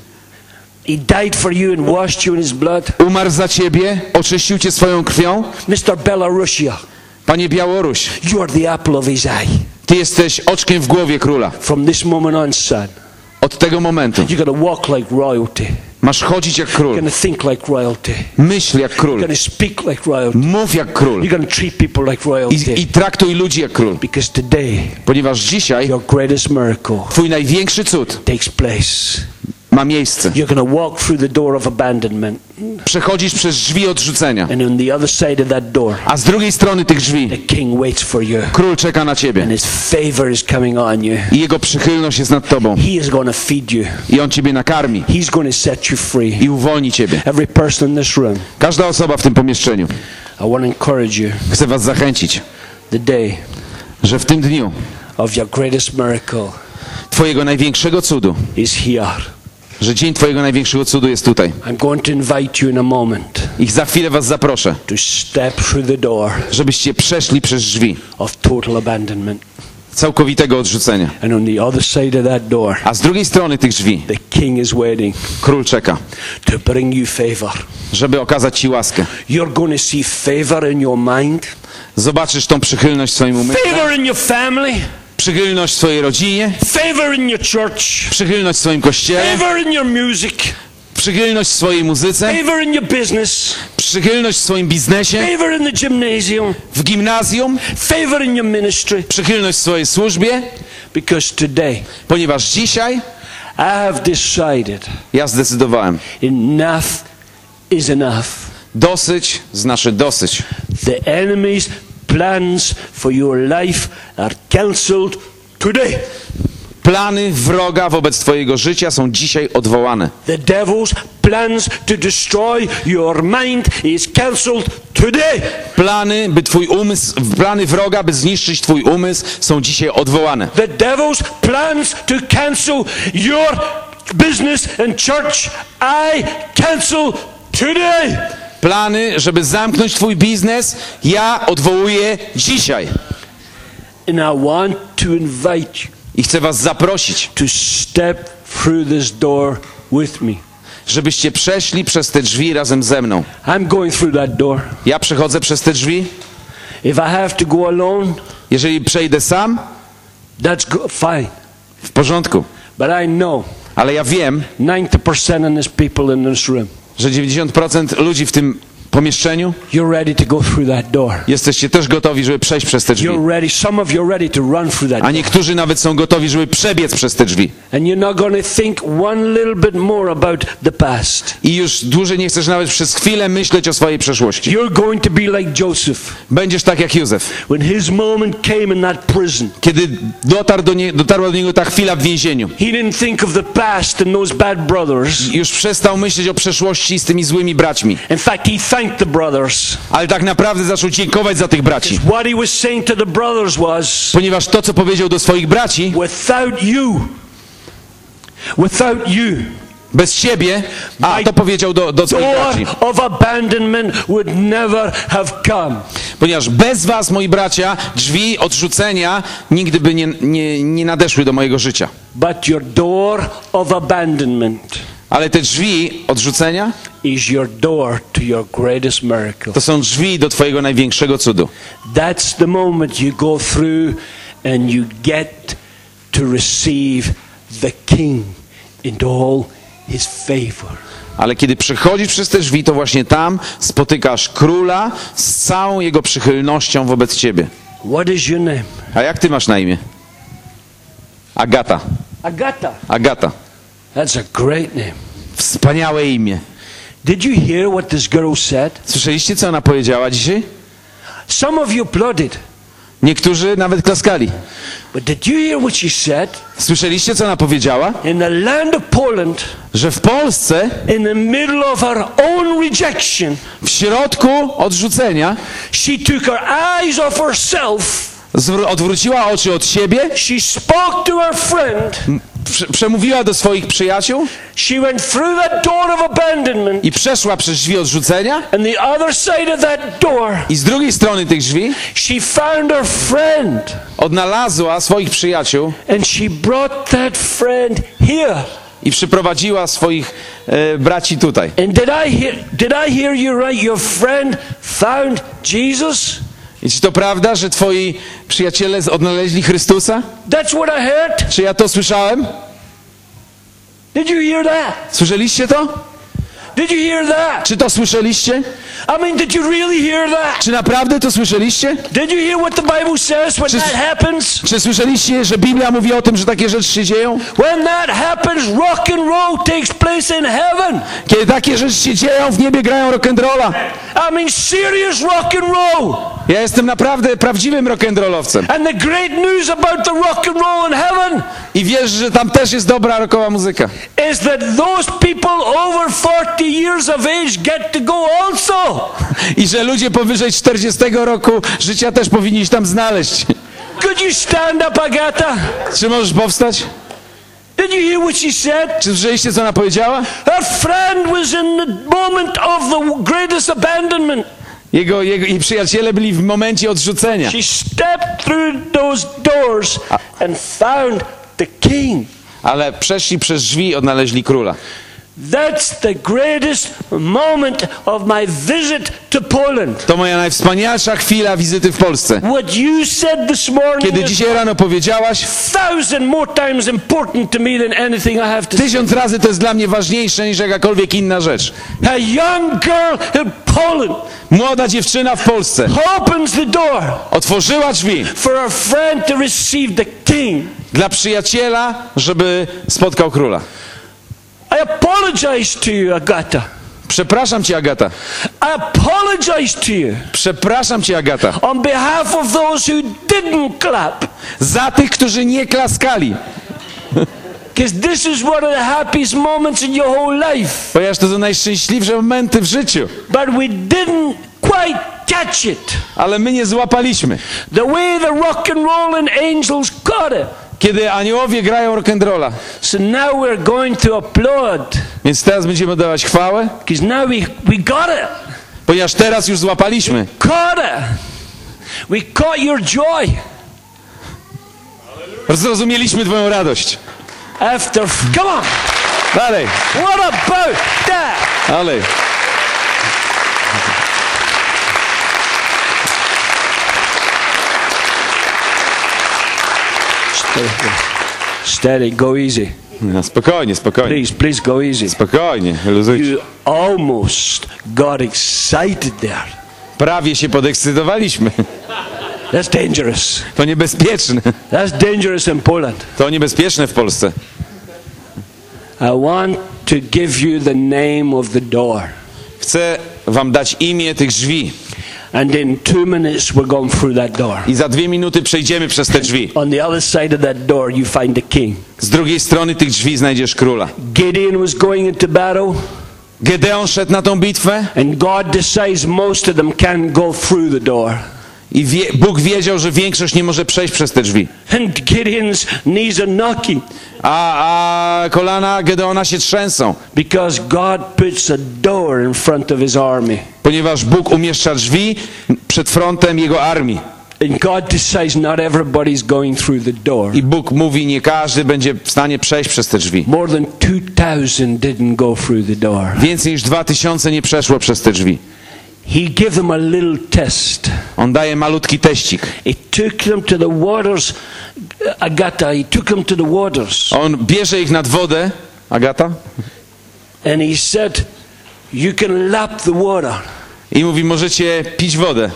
Speaker 1: He died for you and washed you in his blood.
Speaker 2: Umarł za ciebie, oczyścił cię swoją krwią.
Speaker 1: Mister Belarusia,
Speaker 2: Panie Białoruś,
Speaker 1: you are the apple of his eye.
Speaker 2: ty jesteś oczkiem w głowie króla.
Speaker 1: From this moment on, son,
Speaker 2: Od tego momentu
Speaker 1: you're going to walk like royalty.
Speaker 2: masz chodzić jak
Speaker 1: You're
Speaker 2: król.
Speaker 1: going to think like royalty.
Speaker 2: Myśl jak
Speaker 1: You're
Speaker 2: król.
Speaker 1: going to speak like royalty.
Speaker 2: Mów jak król.
Speaker 1: You're going to treat people like royalty.
Speaker 2: I, I traktuj ludzi jak król.
Speaker 1: Because today,
Speaker 2: Ponieważ dzisiaj
Speaker 1: your greatest miracle
Speaker 2: twój największy cud
Speaker 1: takes place.
Speaker 2: ma miejsce.
Speaker 1: You're going to walk through the door of abandonment.
Speaker 2: Przechodzisz przez drzwi odrzucenia.
Speaker 1: And on the other side of that door,
Speaker 2: A z drugiej strony tych drzwi
Speaker 1: the king waits for you.
Speaker 2: król czeka na
Speaker 1: And
Speaker 2: ciebie.
Speaker 1: his favor is coming on you.
Speaker 2: I jego przychylność jest nad tobą.
Speaker 1: He is going to feed you.
Speaker 2: I on ciebie nakarmi.
Speaker 1: He's going to set you free.
Speaker 2: I uwolni ciebie.
Speaker 1: Every person in this room,
Speaker 2: Każda osoba w tym pomieszczeniu.
Speaker 1: I want to encourage you.
Speaker 2: Chcę was zachęcić,
Speaker 1: The day
Speaker 2: że w tym dniu
Speaker 1: of your greatest miracle
Speaker 2: twojego największego cudu,
Speaker 1: is here.
Speaker 2: że dzień twojego największego cudu jest tutaj.
Speaker 1: I'm going to invite you in a moment
Speaker 2: I za chwilę was zaproszę,
Speaker 1: to step through the door
Speaker 2: żebyście przeszli przez drzwi
Speaker 1: of total abandonment.
Speaker 2: całkowitego odrzucenia.
Speaker 1: And on the other side of that door,
Speaker 2: A z drugiej strony tych drzwi
Speaker 1: the king is waiting
Speaker 2: król czeka,
Speaker 1: to bring you favor.
Speaker 2: żeby okazać ci łaskę.
Speaker 1: You're going to see favor in your mind,
Speaker 2: Zobaczysz tą przychylność w swoim umyśle,
Speaker 1: favor in your family,
Speaker 2: przychylność w swojej rodzinie,
Speaker 1: favor in your church,
Speaker 2: przychylność w swoim kościele,
Speaker 1: favor in your music,
Speaker 2: przychylność w swojej muzyce,
Speaker 1: favor in your business,
Speaker 2: przychylność w swoim biznesie,
Speaker 1: favor in the gymnasium,
Speaker 2: w gimnazjum,
Speaker 1: favor in your ministry.
Speaker 2: przychylność w swojej służbie,
Speaker 1: Because today,
Speaker 2: ponieważ dzisiaj
Speaker 1: I have decided
Speaker 2: ja zdecydowałem,
Speaker 1: enough is enough.
Speaker 2: dosyć znaczy dosyć.
Speaker 1: The enemy's plans for your life are cancelled today.
Speaker 2: Plany wroga wobec twojego życia są dzisiaj odwołane.
Speaker 1: The devil's plans to destroy your mind is cancelled today.
Speaker 2: Plany, by twój umysł, plany wroga, by zniszczyć twój umysł, są dzisiaj odwołane.
Speaker 1: The devil's plans to cancel your business and church, I cancel today.
Speaker 2: Plany, żeby zamknąć twój biznes, ja odwołuję dzisiaj.
Speaker 1: And I want to invite you
Speaker 2: I chcę was zaprosić,
Speaker 1: to step through this door with me.
Speaker 2: żebyście przeszli przez te drzwi razem ze mną.
Speaker 1: I'm going through that door.
Speaker 2: Ja przechodzę przez te drzwi.
Speaker 1: If I have to go alone,
Speaker 2: Jeżeli przejdę sam,
Speaker 1: that's go- fine.
Speaker 2: w porządku.
Speaker 1: But I know
Speaker 2: Ale ja wiem,
Speaker 1: ninety percent of these people in this room,
Speaker 2: że dziewięćdziesiąt procent ludzi w tym pomieszczeniu
Speaker 1: you're ready to go through that door.
Speaker 2: jesteście też gotowi, żeby przejść przez te drzwi.
Speaker 1: You're ready. Some of you are ready to run through that
Speaker 2: A
Speaker 1: door.
Speaker 2: niektórzy nawet są gotowi, żeby przebiec przez te drzwi.
Speaker 1: And you're not going to think one little bit more about the past.
Speaker 2: I już dłużej nie chcesz nawet przez chwilę myśleć o swojej przeszłości.
Speaker 1: You're going to be like Joseph
Speaker 2: Będziesz tak jak Józef.
Speaker 1: when his moment came in that prison.
Speaker 2: Kiedy dotarł do nie, dotarła do niego ta chwila w więzieniu.
Speaker 1: He didn't think of the past and those bad brothers.
Speaker 2: Już przestał myśleć o przeszłości z tymi złymi braćmi.
Speaker 1: In fact, he thanked the brothers.
Speaker 2: Ale tak naprawdę zaczął dziękować za tych braci.
Speaker 1: What he was saying to the brothers was,
Speaker 2: Ponieważ to, co powiedział do swoich braci,
Speaker 1: without you, without you,
Speaker 2: bez siebie, a to powiedział do, do swoich braci.
Speaker 1: door of abandonment would never have come.
Speaker 2: Ponieważ bez was, moi bracia, drzwi odrzucenia nigdy by nie, nie, nie nadeszły do mojego życia.
Speaker 1: But your door of abandonment
Speaker 2: Ale te drzwi odrzucenia
Speaker 1: is your door to your greatest miracle.
Speaker 2: to są drzwi do twojego największego cudu.
Speaker 1: That's the moment you go through and you get to receive the King in all his favor.
Speaker 2: Ale kiedy przechodzisz przez te drzwi, to właśnie tam spotykasz króla z całą jego przychylnością wobec ciebie.
Speaker 1: What is your name?
Speaker 2: A jak ty masz na imię? Agata.
Speaker 1: Agata.
Speaker 2: Agata.
Speaker 1: That's a great name.
Speaker 2: Wspaniałe imię.
Speaker 1: Did you hear what this girl said?
Speaker 2: Słyszeliście, co ona powiedziała dzisiaj?
Speaker 1: Some of you applauded.
Speaker 2: Niektórzy nawet klaskali.
Speaker 1: But did you hear what she said?
Speaker 2: Słyszeliście, co ona powiedziała?
Speaker 1: In the land of Poland,
Speaker 2: Że w Polsce,
Speaker 1: in the middle of her own rejection,
Speaker 2: w środku odrzucenia,
Speaker 1: she took her eyes off herself.
Speaker 2: zwr- odwróciła oczy od siebie,
Speaker 1: She spoke to her friend.
Speaker 2: prze- przemówiła do swoich przyjaciół
Speaker 1: She went through that door of abandonment.
Speaker 2: i przeszła przez drzwi odrzucenia.
Speaker 1: And the other side of that door,
Speaker 2: I z drugiej strony tych drzwi
Speaker 1: she found her friend.
Speaker 2: odnalazła swoich przyjaciół
Speaker 1: And she brought that friend here.
Speaker 2: i przyprowadziła swoich e, braci tutaj.
Speaker 1: And did I hear, did I hear you right? Your friend found Jesus?
Speaker 2: I czy to prawda, że twoi przyjaciele odnaleźli Chrystusa?
Speaker 1: That's what I heard.
Speaker 2: Czy ja to słyszałem?
Speaker 1: Did you hear that?
Speaker 2: Słyszeliście to?
Speaker 1: Did you hear that?
Speaker 2: Czy to słyszeliście?
Speaker 1: I mean, did you really hear that?
Speaker 2: Czy naprawdę to słyszeliście?
Speaker 1: Did you hear what the Bible says when
Speaker 2: Czy-
Speaker 1: that happens?
Speaker 2: Czy słyszeliście, że Biblia mówi o tym, że takie rzeczy się dzieją?
Speaker 1: When that happens, rock and roll takes place in heaven.
Speaker 2: Kiedy takie rzeczy się dzieją, w niebie grają rock'n'rolla.
Speaker 1: I mean, serious rock and roll.
Speaker 2: Ja jestem naprawdę prawdziwym rock'n'rollowcem.
Speaker 1: And the great news about the rock and roll in heaven
Speaker 2: I wiesz, że tam też jest dobra rockowa muzyka.
Speaker 1: is that those people over forty years of age get to go also.
Speaker 2: I że ludzie powyżej czterdziestego roku życia też powinni się tam znaleźć.
Speaker 1: Could you stand up, Agatha?
Speaker 2: Czy możesz powstać?
Speaker 1: Did you hear what she said?
Speaker 2: Czy słyszeliście, co ona powiedziała?
Speaker 1: Her friend was in the moment of the greatest abandonment.
Speaker 2: Jego, jego i przyjaciele byli w momencie odrzucenia.
Speaker 1: She stepped through those doors and found the King.
Speaker 2: Ale przeszli przez drzwi i odnaleźli króla.
Speaker 1: That's the greatest moment of my visit to Poland.
Speaker 2: To moja najwspanialsza chwila wizyty w Polsce.
Speaker 1: What you said this morning
Speaker 2: Kiedy
Speaker 1: is
Speaker 2: dzisiaj rano powiedziałaś,
Speaker 1: thousand more times important to me than anything I have to say.
Speaker 2: tysiąc razy to jest dla mnie ważniejsze niż jakakolwiek inna rzecz.
Speaker 1: A young girl in Poland
Speaker 2: Młoda dziewczyna w Polsce
Speaker 1: opens the door
Speaker 2: otworzyła drzwi
Speaker 1: for her friend to receive the King.
Speaker 2: dla przyjaciela, żeby spotkał króla.
Speaker 1: I apologize to you, Agatha.
Speaker 2: Przepraszam cię, Agata.
Speaker 1: I apologize to you
Speaker 2: Przepraszam cię, Agata.
Speaker 1: on behalf of those who didn't clap.
Speaker 2: Za tych, którzy nie klaskali.
Speaker 1: Because this is one of the happiest moments in your whole life.
Speaker 2: Ponieważ to są najszczęśliwsze momenty w życiu.
Speaker 1: But we didn't quite catch it.
Speaker 2: Ale my nie złapaliśmy.
Speaker 1: The way the rock and rolling angels got it.
Speaker 2: Kiedy aniołowie grają rock'n'rolla.
Speaker 1: So now we're going to applaud.
Speaker 2: Więc teraz będziemy dawać chwałę.
Speaker 1: Because now we, we got it.
Speaker 2: Ponieważ teraz już złapaliśmy.
Speaker 1: Caught it. We caught your joy.
Speaker 2: Zrozumieliśmy twoją radość.
Speaker 1: After, come on.
Speaker 2: Dalej.
Speaker 1: What about that?
Speaker 2: Dalej.
Speaker 1: Steady, go easy.
Speaker 2: No, spokojnie, spokojnie.
Speaker 1: Please, please go easy.
Speaker 2: Spokojnie, luzujcie.
Speaker 1: You almost got excited there.
Speaker 2: Prawie się podekscytowaliśmy.
Speaker 1: That's dangerous.
Speaker 2: To niebezpieczne.
Speaker 1: That's dangerous in Poland.
Speaker 2: To niebezpieczne w Polsce.
Speaker 1: I want to give you the name of the door.
Speaker 2: Chcę wam dać imię tych drzwi.
Speaker 1: And in two minutes we're going through that door.
Speaker 2: I za dwie minuty przejdziemy przez te drzwi.
Speaker 1: On the other side of that door you find the king.
Speaker 2: Z drugiej strony tych drzwi znajdziesz króla.
Speaker 1: Gideon was going into battle.
Speaker 2: Gedeon szedł na tą bitwę
Speaker 1: And God decides most of them can't go through the door.
Speaker 2: i wie, Bóg wiedział, że większość nie może przejść przez te drzwi.
Speaker 1: And Gideon's knees are knocking.
Speaker 2: A, a kolana Gedeona się trzęsą.
Speaker 1: Because God puts a door in front of his army.
Speaker 2: Ponieważ Bóg umieszcza drzwi przed frontem jego armii.
Speaker 1: And God decides not everybody's going through the door.
Speaker 2: I Bóg mówi, nie każdy będzie w stanie przejść przez te drzwi.
Speaker 1: More than two thousand didn't go through the door.
Speaker 2: Więcej niż dwa tysiące nie przeszło przez te drzwi.
Speaker 1: He gave them a little test.
Speaker 2: On daje malutki teścik.
Speaker 1: He took them to the waters. Agata, he took them to the waters.
Speaker 2: On bierze ich nad wodę. Agata?
Speaker 1: And he said, you can lap the water.
Speaker 2: I mówi, możecie pić wodę.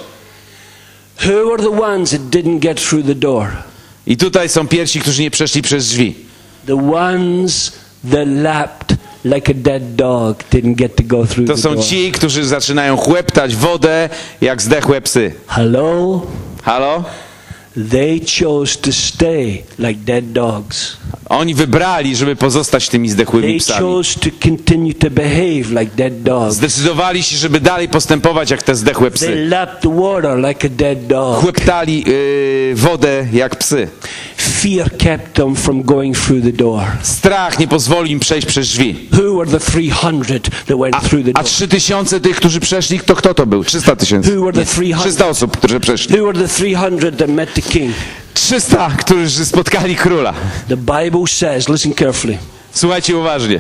Speaker 1: Who are the ones that didn't get through the door?
Speaker 2: I tutaj są pierwsi, którzy nie przeszli przez drzwi.
Speaker 1: The ones that lapped like a dead dog didn't get to go through
Speaker 2: To
Speaker 1: the
Speaker 2: są
Speaker 1: door.
Speaker 2: ci, którzy zaczynają chłeptać wodę jak zdechłe psy.
Speaker 1: Hello?
Speaker 2: Halo?
Speaker 1: They chose to stay like dead dogs.
Speaker 2: Oni wybrali, żeby pozostać tymi zdechłymi
Speaker 1: They
Speaker 2: psami.
Speaker 1: chose to continue to behave like dead dogs.
Speaker 2: Zdecydowali się, żeby dalej postępować jak te zdechłe
Speaker 1: They
Speaker 2: psy.
Speaker 1: lapped the water like a dead dog.
Speaker 2: Chłeptali yy, wodę jak psy.
Speaker 1: Fear kept them from going through the door.
Speaker 2: Strach nie pozwoli im przejść przez drzwi.
Speaker 1: Who were the three hundred that went
Speaker 2: A,
Speaker 1: through the
Speaker 2: a
Speaker 1: door?
Speaker 2: trzy tysiące tych, którzy przeszli, to kto to był? trzysta tysięcy.
Speaker 1: Who were the three hundred?
Speaker 2: trzysta osób, którzy przeszli.
Speaker 1: Who were the three hundred that met the king?
Speaker 2: trzysta, którzy spotkali króla.
Speaker 1: The Bible says, listen carefully,
Speaker 2: Słuchajcie uważnie.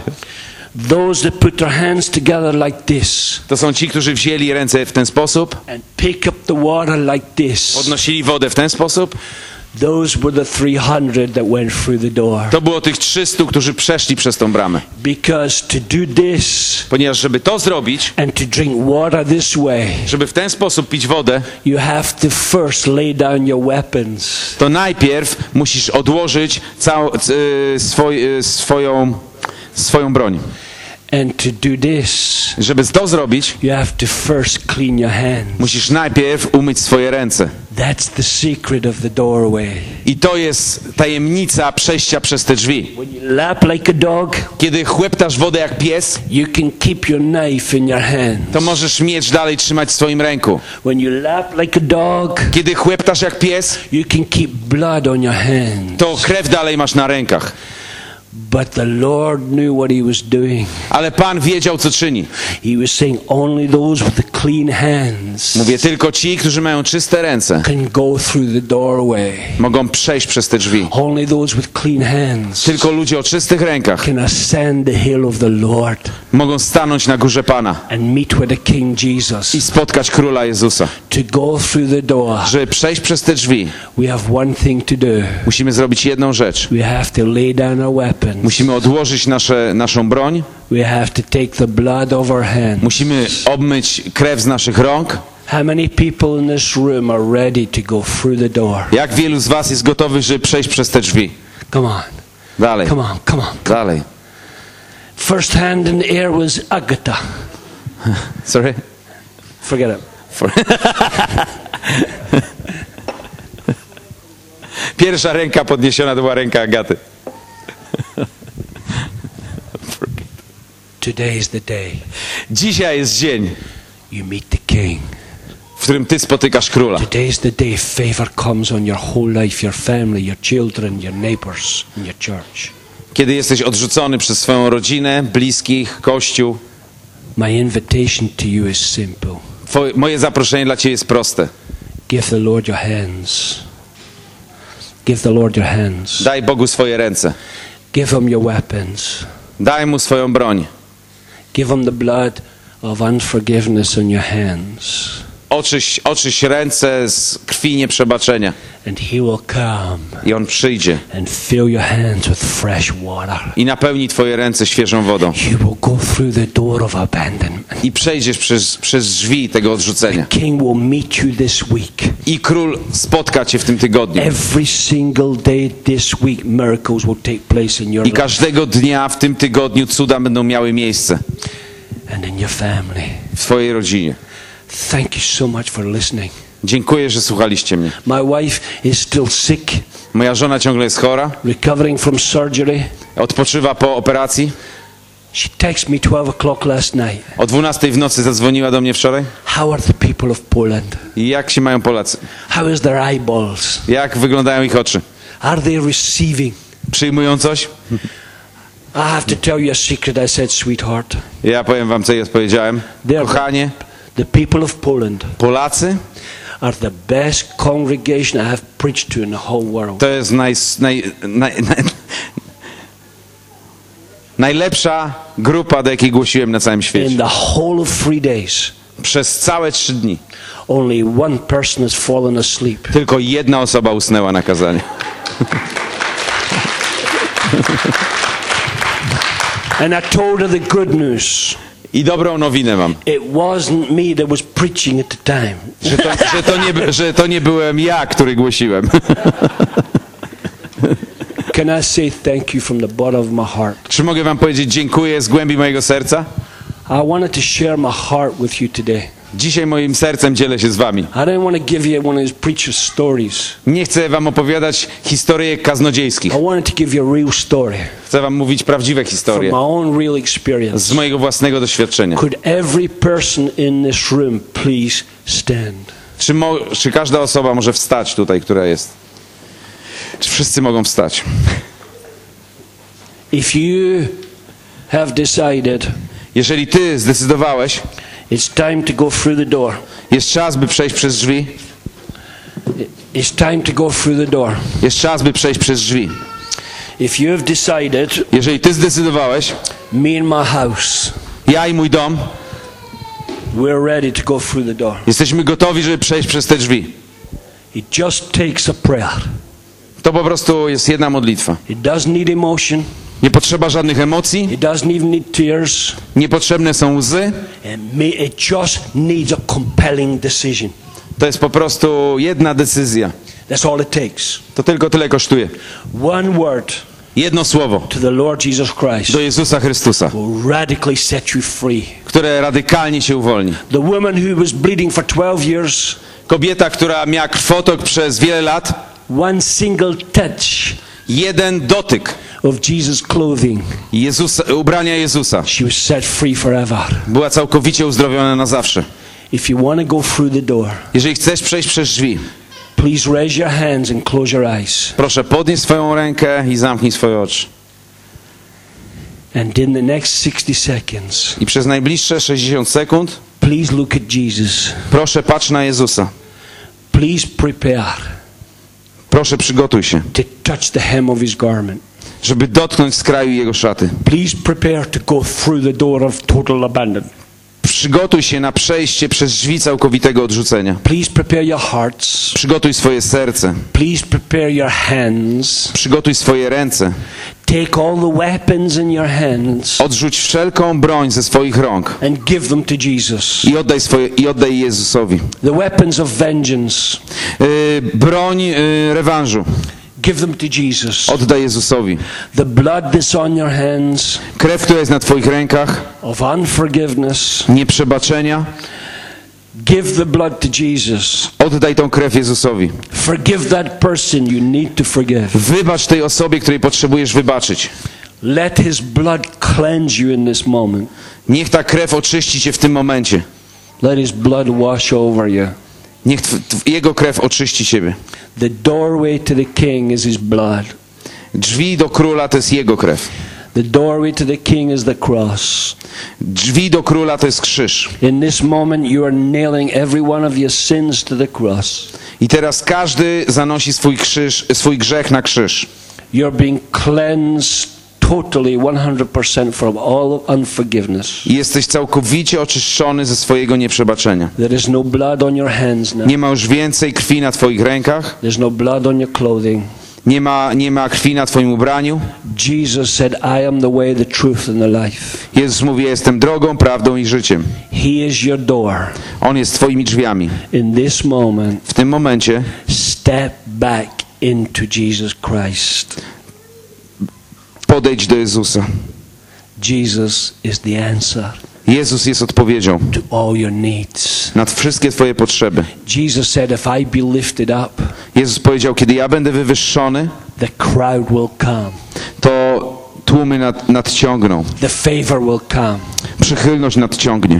Speaker 1: those that put their hands together like this
Speaker 2: To są ci, którzy wzięli ręce w ten sposób,
Speaker 1: and pick up the water like this.
Speaker 2: podnosili wodę w ten sposób.
Speaker 1: Those were the three hundred that went through the door.
Speaker 2: To było tych trzystu, którzy przeszli przez tą bramę.
Speaker 1: Because to do this
Speaker 2: Ponieważ żeby to zrobić,
Speaker 1: and to drink water this way,
Speaker 2: żeby w ten sposób pić wodę,
Speaker 1: you have to first lay down your weapons.
Speaker 2: to najpierw musisz odłożyć całą, c, y, swoj, y, swoją, swoją broń.
Speaker 1: And to do this,
Speaker 2: Żeby to zrobić,
Speaker 1: you have to first clean your hands.
Speaker 2: musisz najpierw umyć swoje ręce.
Speaker 1: That's the secret of the doorway.
Speaker 2: I to jest tajemnica przejścia przez te drzwi.
Speaker 1: When you lap like a dog,
Speaker 2: Kiedy chłeptasz wodę jak pies,
Speaker 1: you can keep your knife in your hand.
Speaker 2: to możesz miecz dalej trzymać w swoim ręku.
Speaker 1: When you lap like a dog,
Speaker 2: Kiedy chłeptasz jak pies,
Speaker 1: you can keep blood on your hand.
Speaker 2: to krew dalej masz na rękach.
Speaker 1: But the Lord knew what he was doing.
Speaker 2: Ale Pan wiedział, co czyni.
Speaker 1: He was saying only those with the clean hands
Speaker 2: Mówię, tylko ci, którzy mają czyste ręce,
Speaker 1: can go through the doorway.
Speaker 2: mogą przejść przez te drzwi.
Speaker 1: Only those with clean hands
Speaker 2: Tylko ludzie o czystych rękach
Speaker 1: can ascend the hill of the Lord
Speaker 2: mogą stanąć na górze Pana
Speaker 1: and meet with the King Jesus.
Speaker 2: i spotkać Króla Jezusa.
Speaker 1: To go through the door,
Speaker 2: Żeby przejść przez te drzwi,
Speaker 1: we have one thing to do.
Speaker 2: musimy zrobić jedną rzecz.
Speaker 1: We have to lay down our weapons.
Speaker 2: Musimy odłożyć nasze, naszą broń,
Speaker 1: We have to take the blood of our hands.
Speaker 2: musimy obmyć krew z naszych rąk.
Speaker 1: How many people in this room are ready to go through the door?
Speaker 2: Jak wielu z was jest gotowych, żeby przejść przez te drzwi?
Speaker 1: Come on,
Speaker 2: Dalej,
Speaker 1: come on, come on.
Speaker 2: dalej.
Speaker 1: First hand in the air was Agatha.
Speaker 2: Sorry?
Speaker 1: Forget it.
Speaker 2: For... Pierwsza ręka podniesiona to była ręka Agaty.
Speaker 1: Today is the day
Speaker 2: Dzisiaj jest dzień,
Speaker 1: you meet the King.
Speaker 2: w którym ty spotykasz króla.
Speaker 1: Today is the day favor comes on your whole life, your family, your children, your neighbors, and your church.
Speaker 2: Kiedy jesteś odrzucony przez swoją rodzinę, bliskich, kościół.
Speaker 1: My invitation to you is simple.
Speaker 2: Twoje, moje zaproszenie dla ciebie jest proste.
Speaker 1: Give the Lord your hands. Give the Lord your hands.
Speaker 2: Daj Bogu swoje ręce.
Speaker 1: Give him your weapons.
Speaker 2: Daj mu swoją broń.
Speaker 1: Give him the blood of unforgiveness on your hands.
Speaker 2: Oczyś, oczyś ręce z krwi nieprzebaczenia.
Speaker 1: And he will come
Speaker 2: I on przyjdzie
Speaker 1: and fill your hands with fresh water.
Speaker 2: i napełni twoje ręce świeżą wodą.
Speaker 1: You will go through the door of abandonment.
Speaker 2: I przejdziesz przez, przez drzwi tego odrzucenia.
Speaker 1: King will meet you this week.
Speaker 2: I król spotka cię w tym tygodniu.
Speaker 1: Every single day this week miracles will take place in your
Speaker 2: I
Speaker 1: life
Speaker 2: każdego dnia w tym tygodniu cuda będą miały miejsce
Speaker 1: and in your family.
Speaker 2: w twojej rodzinie.
Speaker 1: Thank you so much for listening.
Speaker 2: Dziękuję, że słuchaliście mnie.
Speaker 1: My wife is still sick,
Speaker 2: Moja żona ciągle jest chora.
Speaker 1: recovering from surgery.
Speaker 2: Odpoczywa po operacji.
Speaker 1: She texted me twelve o'clock last night.
Speaker 2: O dwunastej w nocy zadzwoniła do mnie wczoraj.
Speaker 1: How are the people of Poland?
Speaker 2: I jak się mają Polacy?
Speaker 1: How is their eyeballs?
Speaker 2: Jak wyglądają ich oczy?
Speaker 1: Are they receiving?
Speaker 2: Przyjmują coś?
Speaker 1: I have to tell you a secret, I said, sweetheart.
Speaker 2: Ja powiem wam, co ja odpowiedziałem.
Speaker 1: They're
Speaker 2: Kochanie,
Speaker 1: The people of Poland
Speaker 2: Polacy
Speaker 1: are the best congregation I have preached to in the whole world.
Speaker 2: to jest naj, naj, naj, naj, najlepsza grupa, do jakiej głosiłem na całym
Speaker 1: In
Speaker 2: świecie.
Speaker 1: the whole of three days,
Speaker 2: Przez całe trzy dni
Speaker 1: only one person has fallen asleep.
Speaker 2: tylko jedna osoba usnęła na kazaniu.
Speaker 1: And I told her the good news.
Speaker 2: I dobrą nowinę mam,
Speaker 1: It wasn't me that was preaching at the time.
Speaker 2: że to, że to, nie, by- że to nie byłem ja, który głosiłem.
Speaker 1: Can I say thank you from the bottom of my heart?
Speaker 2: Czy mogę wam powiedzieć dziękuję z głębi mojego serca?
Speaker 1: I wanted to share my heart with you today.
Speaker 2: Dzisiaj moim sercem dzielę się z wami.
Speaker 1: I didn't want to give you one of these preacher's stories.
Speaker 2: Nie chcę wam opowiadać historyjek kaznodziejskich.
Speaker 1: I wanted to give you a real story
Speaker 2: Chcę wam mówić prawdziwe
Speaker 1: from
Speaker 2: historie
Speaker 1: my own real
Speaker 2: z
Speaker 1: experience.
Speaker 2: mojego własnego doświadczenia.
Speaker 1: Could every person in this room please stand?
Speaker 2: Czy, mo, czy każda osoba może wstać tutaj, która jest? Czy wszyscy mogą wstać?
Speaker 1: If you have decided
Speaker 2: Jeżeli ty zdecydowałeś,
Speaker 1: it's time to go through the door,
Speaker 2: jest czas, by przejść przez drzwi.
Speaker 1: it's time to go through the door.
Speaker 2: Jest czas, by przejść przez drzwi.
Speaker 1: If you have decided,
Speaker 2: Jeżeli ty zdecydowałeś,
Speaker 1: me and my house,
Speaker 2: ja i mój dom,
Speaker 1: we're ready to go through the door.
Speaker 2: jesteśmy gotowi, żeby przejść przez te drzwi.
Speaker 1: It just takes a prayer.
Speaker 2: To po prostu jest jedna modlitwa.
Speaker 1: It doesn't need emotion.
Speaker 2: Nie potrzeba żadnych emocji,
Speaker 1: It doesn't even need tears.
Speaker 2: niepotrzebne są łzy.
Speaker 1: It, may, it just needs a compelling decision.
Speaker 2: To jest po prostu jedna decyzja.
Speaker 1: That's all it takes.
Speaker 2: To tylko tyle kosztuje.
Speaker 1: One word
Speaker 2: Jedno słowo
Speaker 1: to the Lord Jesus Christ
Speaker 2: do Jezusa Chrystusa,
Speaker 1: will radically set you free.
Speaker 2: które radykalnie się uwolni.
Speaker 1: The woman who was bleeding for twelve years,
Speaker 2: Kobieta, która miała krwotok przez wiele lat,
Speaker 1: one single touch
Speaker 2: jeden dotyk
Speaker 1: of Jesus' clothing,
Speaker 2: Jezusa, ubrania Jezusa,
Speaker 1: she was set free forever.
Speaker 2: była całkowicie uzdrowiona na zawsze.
Speaker 1: If you want to go through the door,
Speaker 2: Jeżeli chcesz przejść przez drzwi,
Speaker 1: please raise your hands and close your eyes.
Speaker 2: proszę podnieś swoją rękę i zamknij swoje oczy.
Speaker 1: And in the next sixty seconds,
Speaker 2: I przez najbliższe sześćdziesiąt sekund
Speaker 1: please look at Jesus.
Speaker 2: proszę patrz na Jezusa.
Speaker 1: Please prepare
Speaker 2: Proszę przygotuj się,
Speaker 1: to touch the hem of his garment.
Speaker 2: żeby dotknąć skraju Jego szaty.
Speaker 1: Please prepare to go through the door of total abandonment.
Speaker 2: Przygotuj się na przejście przez drzwi całkowitego odrzucenia.
Speaker 1: Please prepare your hearts.
Speaker 2: Przygotuj swoje serce.
Speaker 1: Please prepare your hands.
Speaker 2: Przygotuj swoje ręce.
Speaker 1: Take all the weapons in your hands
Speaker 2: Odrzuć wszelką broń ze swoich rąk
Speaker 1: and give them to Jesus.
Speaker 2: i oddaj, swoje, i oddaj je Jezusowi.
Speaker 1: The weapons of vengeance,
Speaker 2: Yy, broń yy, rewanżu
Speaker 1: give them to Jesus.
Speaker 2: oddaj Jezusowi.
Speaker 1: The blood that's on your hands
Speaker 2: Krew, która jest na twoich rękach,
Speaker 1: of unforgiveness,
Speaker 2: nieprzebaczenia,
Speaker 1: give the blood to Jesus.
Speaker 2: oddaj tą krew Jezusowi.
Speaker 1: Forgive that person you need to forgive.
Speaker 2: Wybacz tej osobie, której potrzebujesz wybaczyć.
Speaker 1: Let his blood cleanse you in this moment.
Speaker 2: Niech ta krew oczyści cię w tym momencie.
Speaker 1: Let his blood wash over you.
Speaker 2: Niech tw- tw- jego krew oczyści ciebie.
Speaker 1: The doorway to the king is his blood.
Speaker 2: Drzwi do króla to jest jego krew.
Speaker 1: The doorway to the king is the cross.
Speaker 2: Drzwi do króla to jest krzyż.
Speaker 1: In this moment you are nailing every one of your sins to the cross.
Speaker 2: I teraz każdy zanosi swój krzyż, swój grzech na krzyż.
Speaker 1: You're being cleansed totally one hundred percent from all of unforgiveness.
Speaker 2: I jesteś całkowicie oczyszczony ze swojego nieprzebaczenia.
Speaker 1: There is no blood on your hands now.
Speaker 2: Nie ma już więcej krwi na twoich rękach.
Speaker 1: There's no blood on your clothing.
Speaker 2: Nie ma, nie ma krwi na twoim ubraniu.
Speaker 1: Jesus said, I am the way, the truth and the life.
Speaker 2: Jezus mówi, jestem drogą, prawdą i życiem.
Speaker 1: He is your door.
Speaker 2: On jest twoimi drzwiami.
Speaker 1: In this moment,
Speaker 2: W tym momencie
Speaker 1: step back into Jesus Christ.
Speaker 2: podejdź do Jezusa.
Speaker 1: Jesus is the answer
Speaker 2: Jezus jest odpowiedzią
Speaker 1: to all your needs.
Speaker 2: na wszystkie twoje potrzeby.
Speaker 1: Jesus said, if I be lifted up,
Speaker 2: Jezus powiedział, kiedy ja będę wywyższony,
Speaker 1: the crowd will come.
Speaker 2: to tłumy nad, nadciągną.
Speaker 1: The favor will come.
Speaker 2: Przychylność nadciągnie.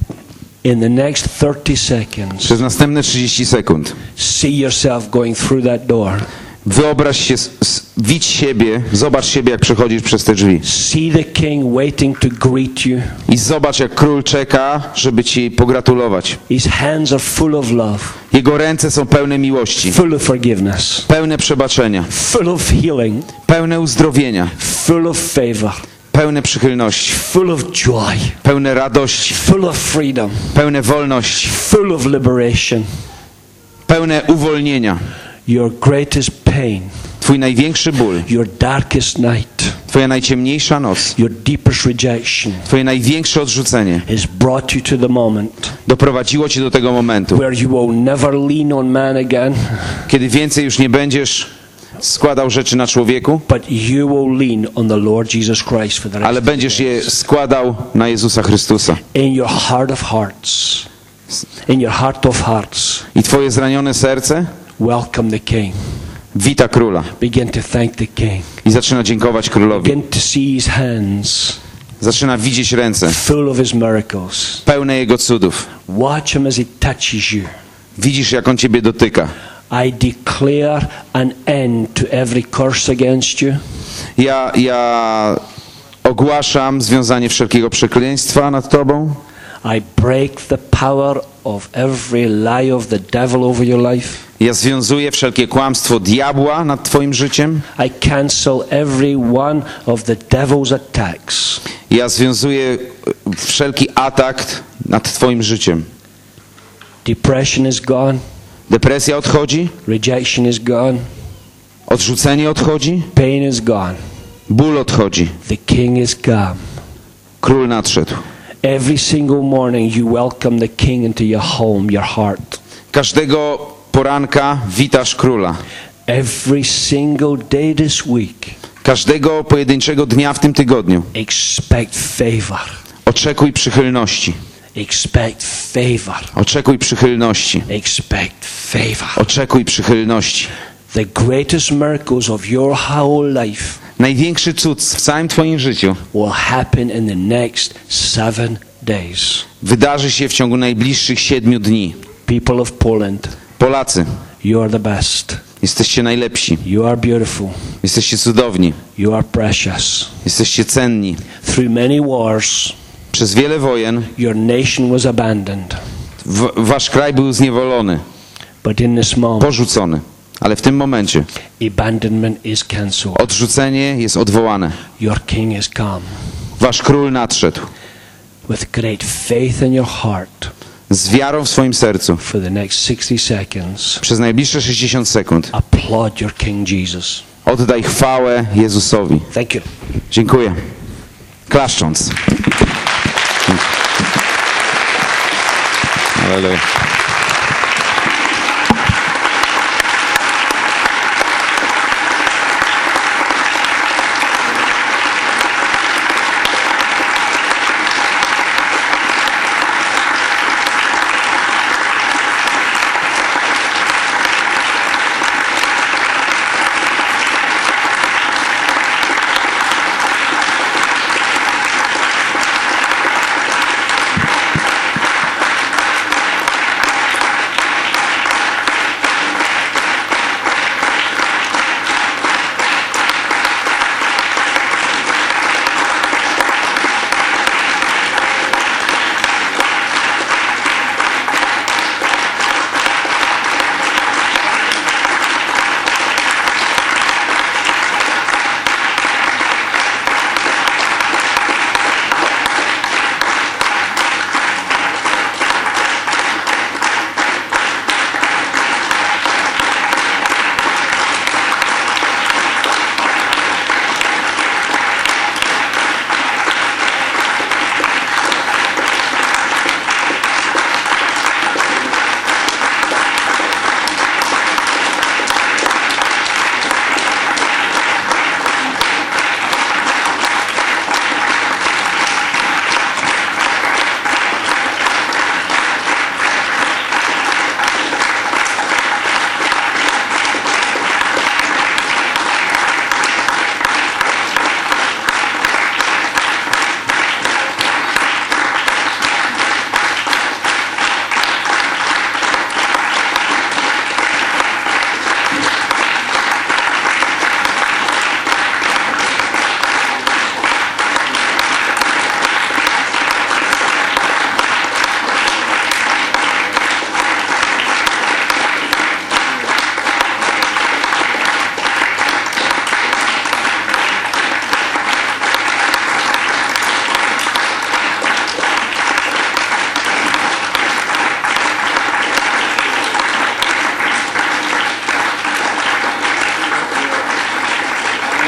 Speaker 1: In the next thirty seconds,
Speaker 2: Przez następne trzydzieści sekund
Speaker 1: see yourself going through that door.
Speaker 2: wyobraź się, s- s- widź siebie, zobacz siebie, jak przechodzisz przez te drzwi.
Speaker 1: See the king waiting to greet you.
Speaker 2: I zobacz, jak król czeka, żeby ci pogratulować.
Speaker 1: His hands are full of love,
Speaker 2: Jego ręce są pełne miłości,
Speaker 1: full of forgiveness,
Speaker 2: pełne przebaczenia,
Speaker 1: full of healing,
Speaker 2: pełne uzdrowienia,
Speaker 1: full of favor,
Speaker 2: pełne przychylności,
Speaker 1: full of joy,
Speaker 2: pełne radości,
Speaker 1: full of freedom,
Speaker 2: pełne wolności,
Speaker 1: full of liberation.
Speaker 2: pełne uwolnienia.
Speaker 1: Your greatest pain,
Speaker 2: Twój największy ból,
Speaker 1: your darkest night,
Speaker 2: twoja najciemniejsza noc,
Speaker 1: your deepest rejection
Speaker 2: twoje największe odrzucenie
Speaker 1: has brought you to the moment
Speaker 2: doprowadziło cię do tego momentu,
Speaker 1: where you will never lean on man again,
Speaker 2: kiedy więcej już nie będziesz składał rzeczy na człowieku,
Speaker 1: but you will lean on the Lord Jesus Christ for the rest
Speaker 2: ale
Speaker 1: of your
Speaker 2: będziesz je
Speaker 1: days.
Speaker 2: składał na Jezusa Chrystusa.
Speaker 1: In your heart of hearts, in your heart of hearts,
Speaker 2: I twoje zranione serce
Speaker 1: welcome the King.
Speaker 2: wita króla
Speaker 1: Begin to thank the King.
Speaker 2: i zaczyna dziękować królowi.
Speaker 1: Begin to see his hands
Speaker 2: Zaczyna widzieć ręce
Speaker 1: full of his miracles.
Speaker 2: pełne jego cudów.
Speaker 1: Watch him as he touches you.
Speaker 2: Widzisz, jak on ciebie dotyka.
Speaker 1: I declare an end to every curse against you.
Speaker 2: Ja, ja ogłaszam związanie wszelkiego przekleństwa nad tobą.
Speaker 1: I break the power of every lie of the devil over your life.
Speaker 2: Ja związuję wszelkie kłamstwo diabła nad twoim życiem.
Speaker 1: I cancel every one of the devil's attacks.
Speaker 2: Ja związuję wszelki atak nad twoim życiem.
Speaker 1: Depression is gone.
Speaker 2: Depresja odchodzi,
Speaker 1: Rejection is gone.
Speaker 2: odrzucenie odchodzi,
Speaker 1: Pain is gone.
Speaker 2: ból odchodzi.
Speaker 1: The King is come.
Speaker 2: Król nadszedł.
Speaker 1: Every single morning you welcome the King into your home, your heart.
Speaker 2: Każdego poranka witasz króla.
Speaker 1: Every single day this week,
Speaker 2: Każdego pojedynczego dnia w tym tygodniu
Speaker 1: expect favor.
Speaker 2: oczekuj przychylności.
Speaker 1: Expect favor.
Speaker 2: Oczekuj przychylności.
Speaker 1: Expect favor.
Speaker 2: Oczekuj przychylności.
Speaker 1: The greatest miracles of your whole life
Speaker 2: Największy cud w całym twoim życiu
Speaker 1: will happen in the next seven days.
Speaker 2: wydarzy się w ciągu najbliższych siedmiu dni.
Speaker 1: People of Poland,
Speaker 2: Polacy,
Speaker 1: you are the best.
Speaker 2: jesteście najlepsi.
Speaker 1: You are beautiful.
Speaker 2: Jesteście cudowni.
Speaker 1: You are precious.
Speaker 2: Jesteście cenni.
Speaker 1: Through many wars,
Speaker 2: Przez wiele wojen
Speaker 1: your nation was abandoned.
Speaker 2: w, wasz kraj był zniewolony,
Speaker 1: But in this moment,
Speaker 2: porzucony. Ale w tym momencie
Speaker 1: abandonment is cancelled.
Speaker 2: odrzucenie jest odwołane.
Speaker 1: Your King is come.
Speaker 2: Wasz król nadszedł
Speaker 1: With great faith in your heart
Speaker 2: z wiarą w swoim sercu.
Speaker 1: for the next sixty seconds,
Speaker 2: Przez najbliższe sześćdziesiąt sekund
Speaker 1: applaud your King Jesus.
Speaker 2: oddaj chwałę Jezusowi.
Speaker 1: Thank you.
Speaker 2: Dziękuję. Klaszcząc. Alleluja.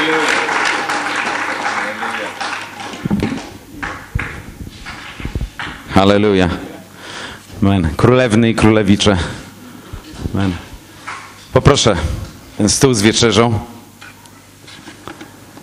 Speaker 2: Halleluja. Amen. Królewny i królewicze. Amen. Poproszę ten stół z wieczerzą.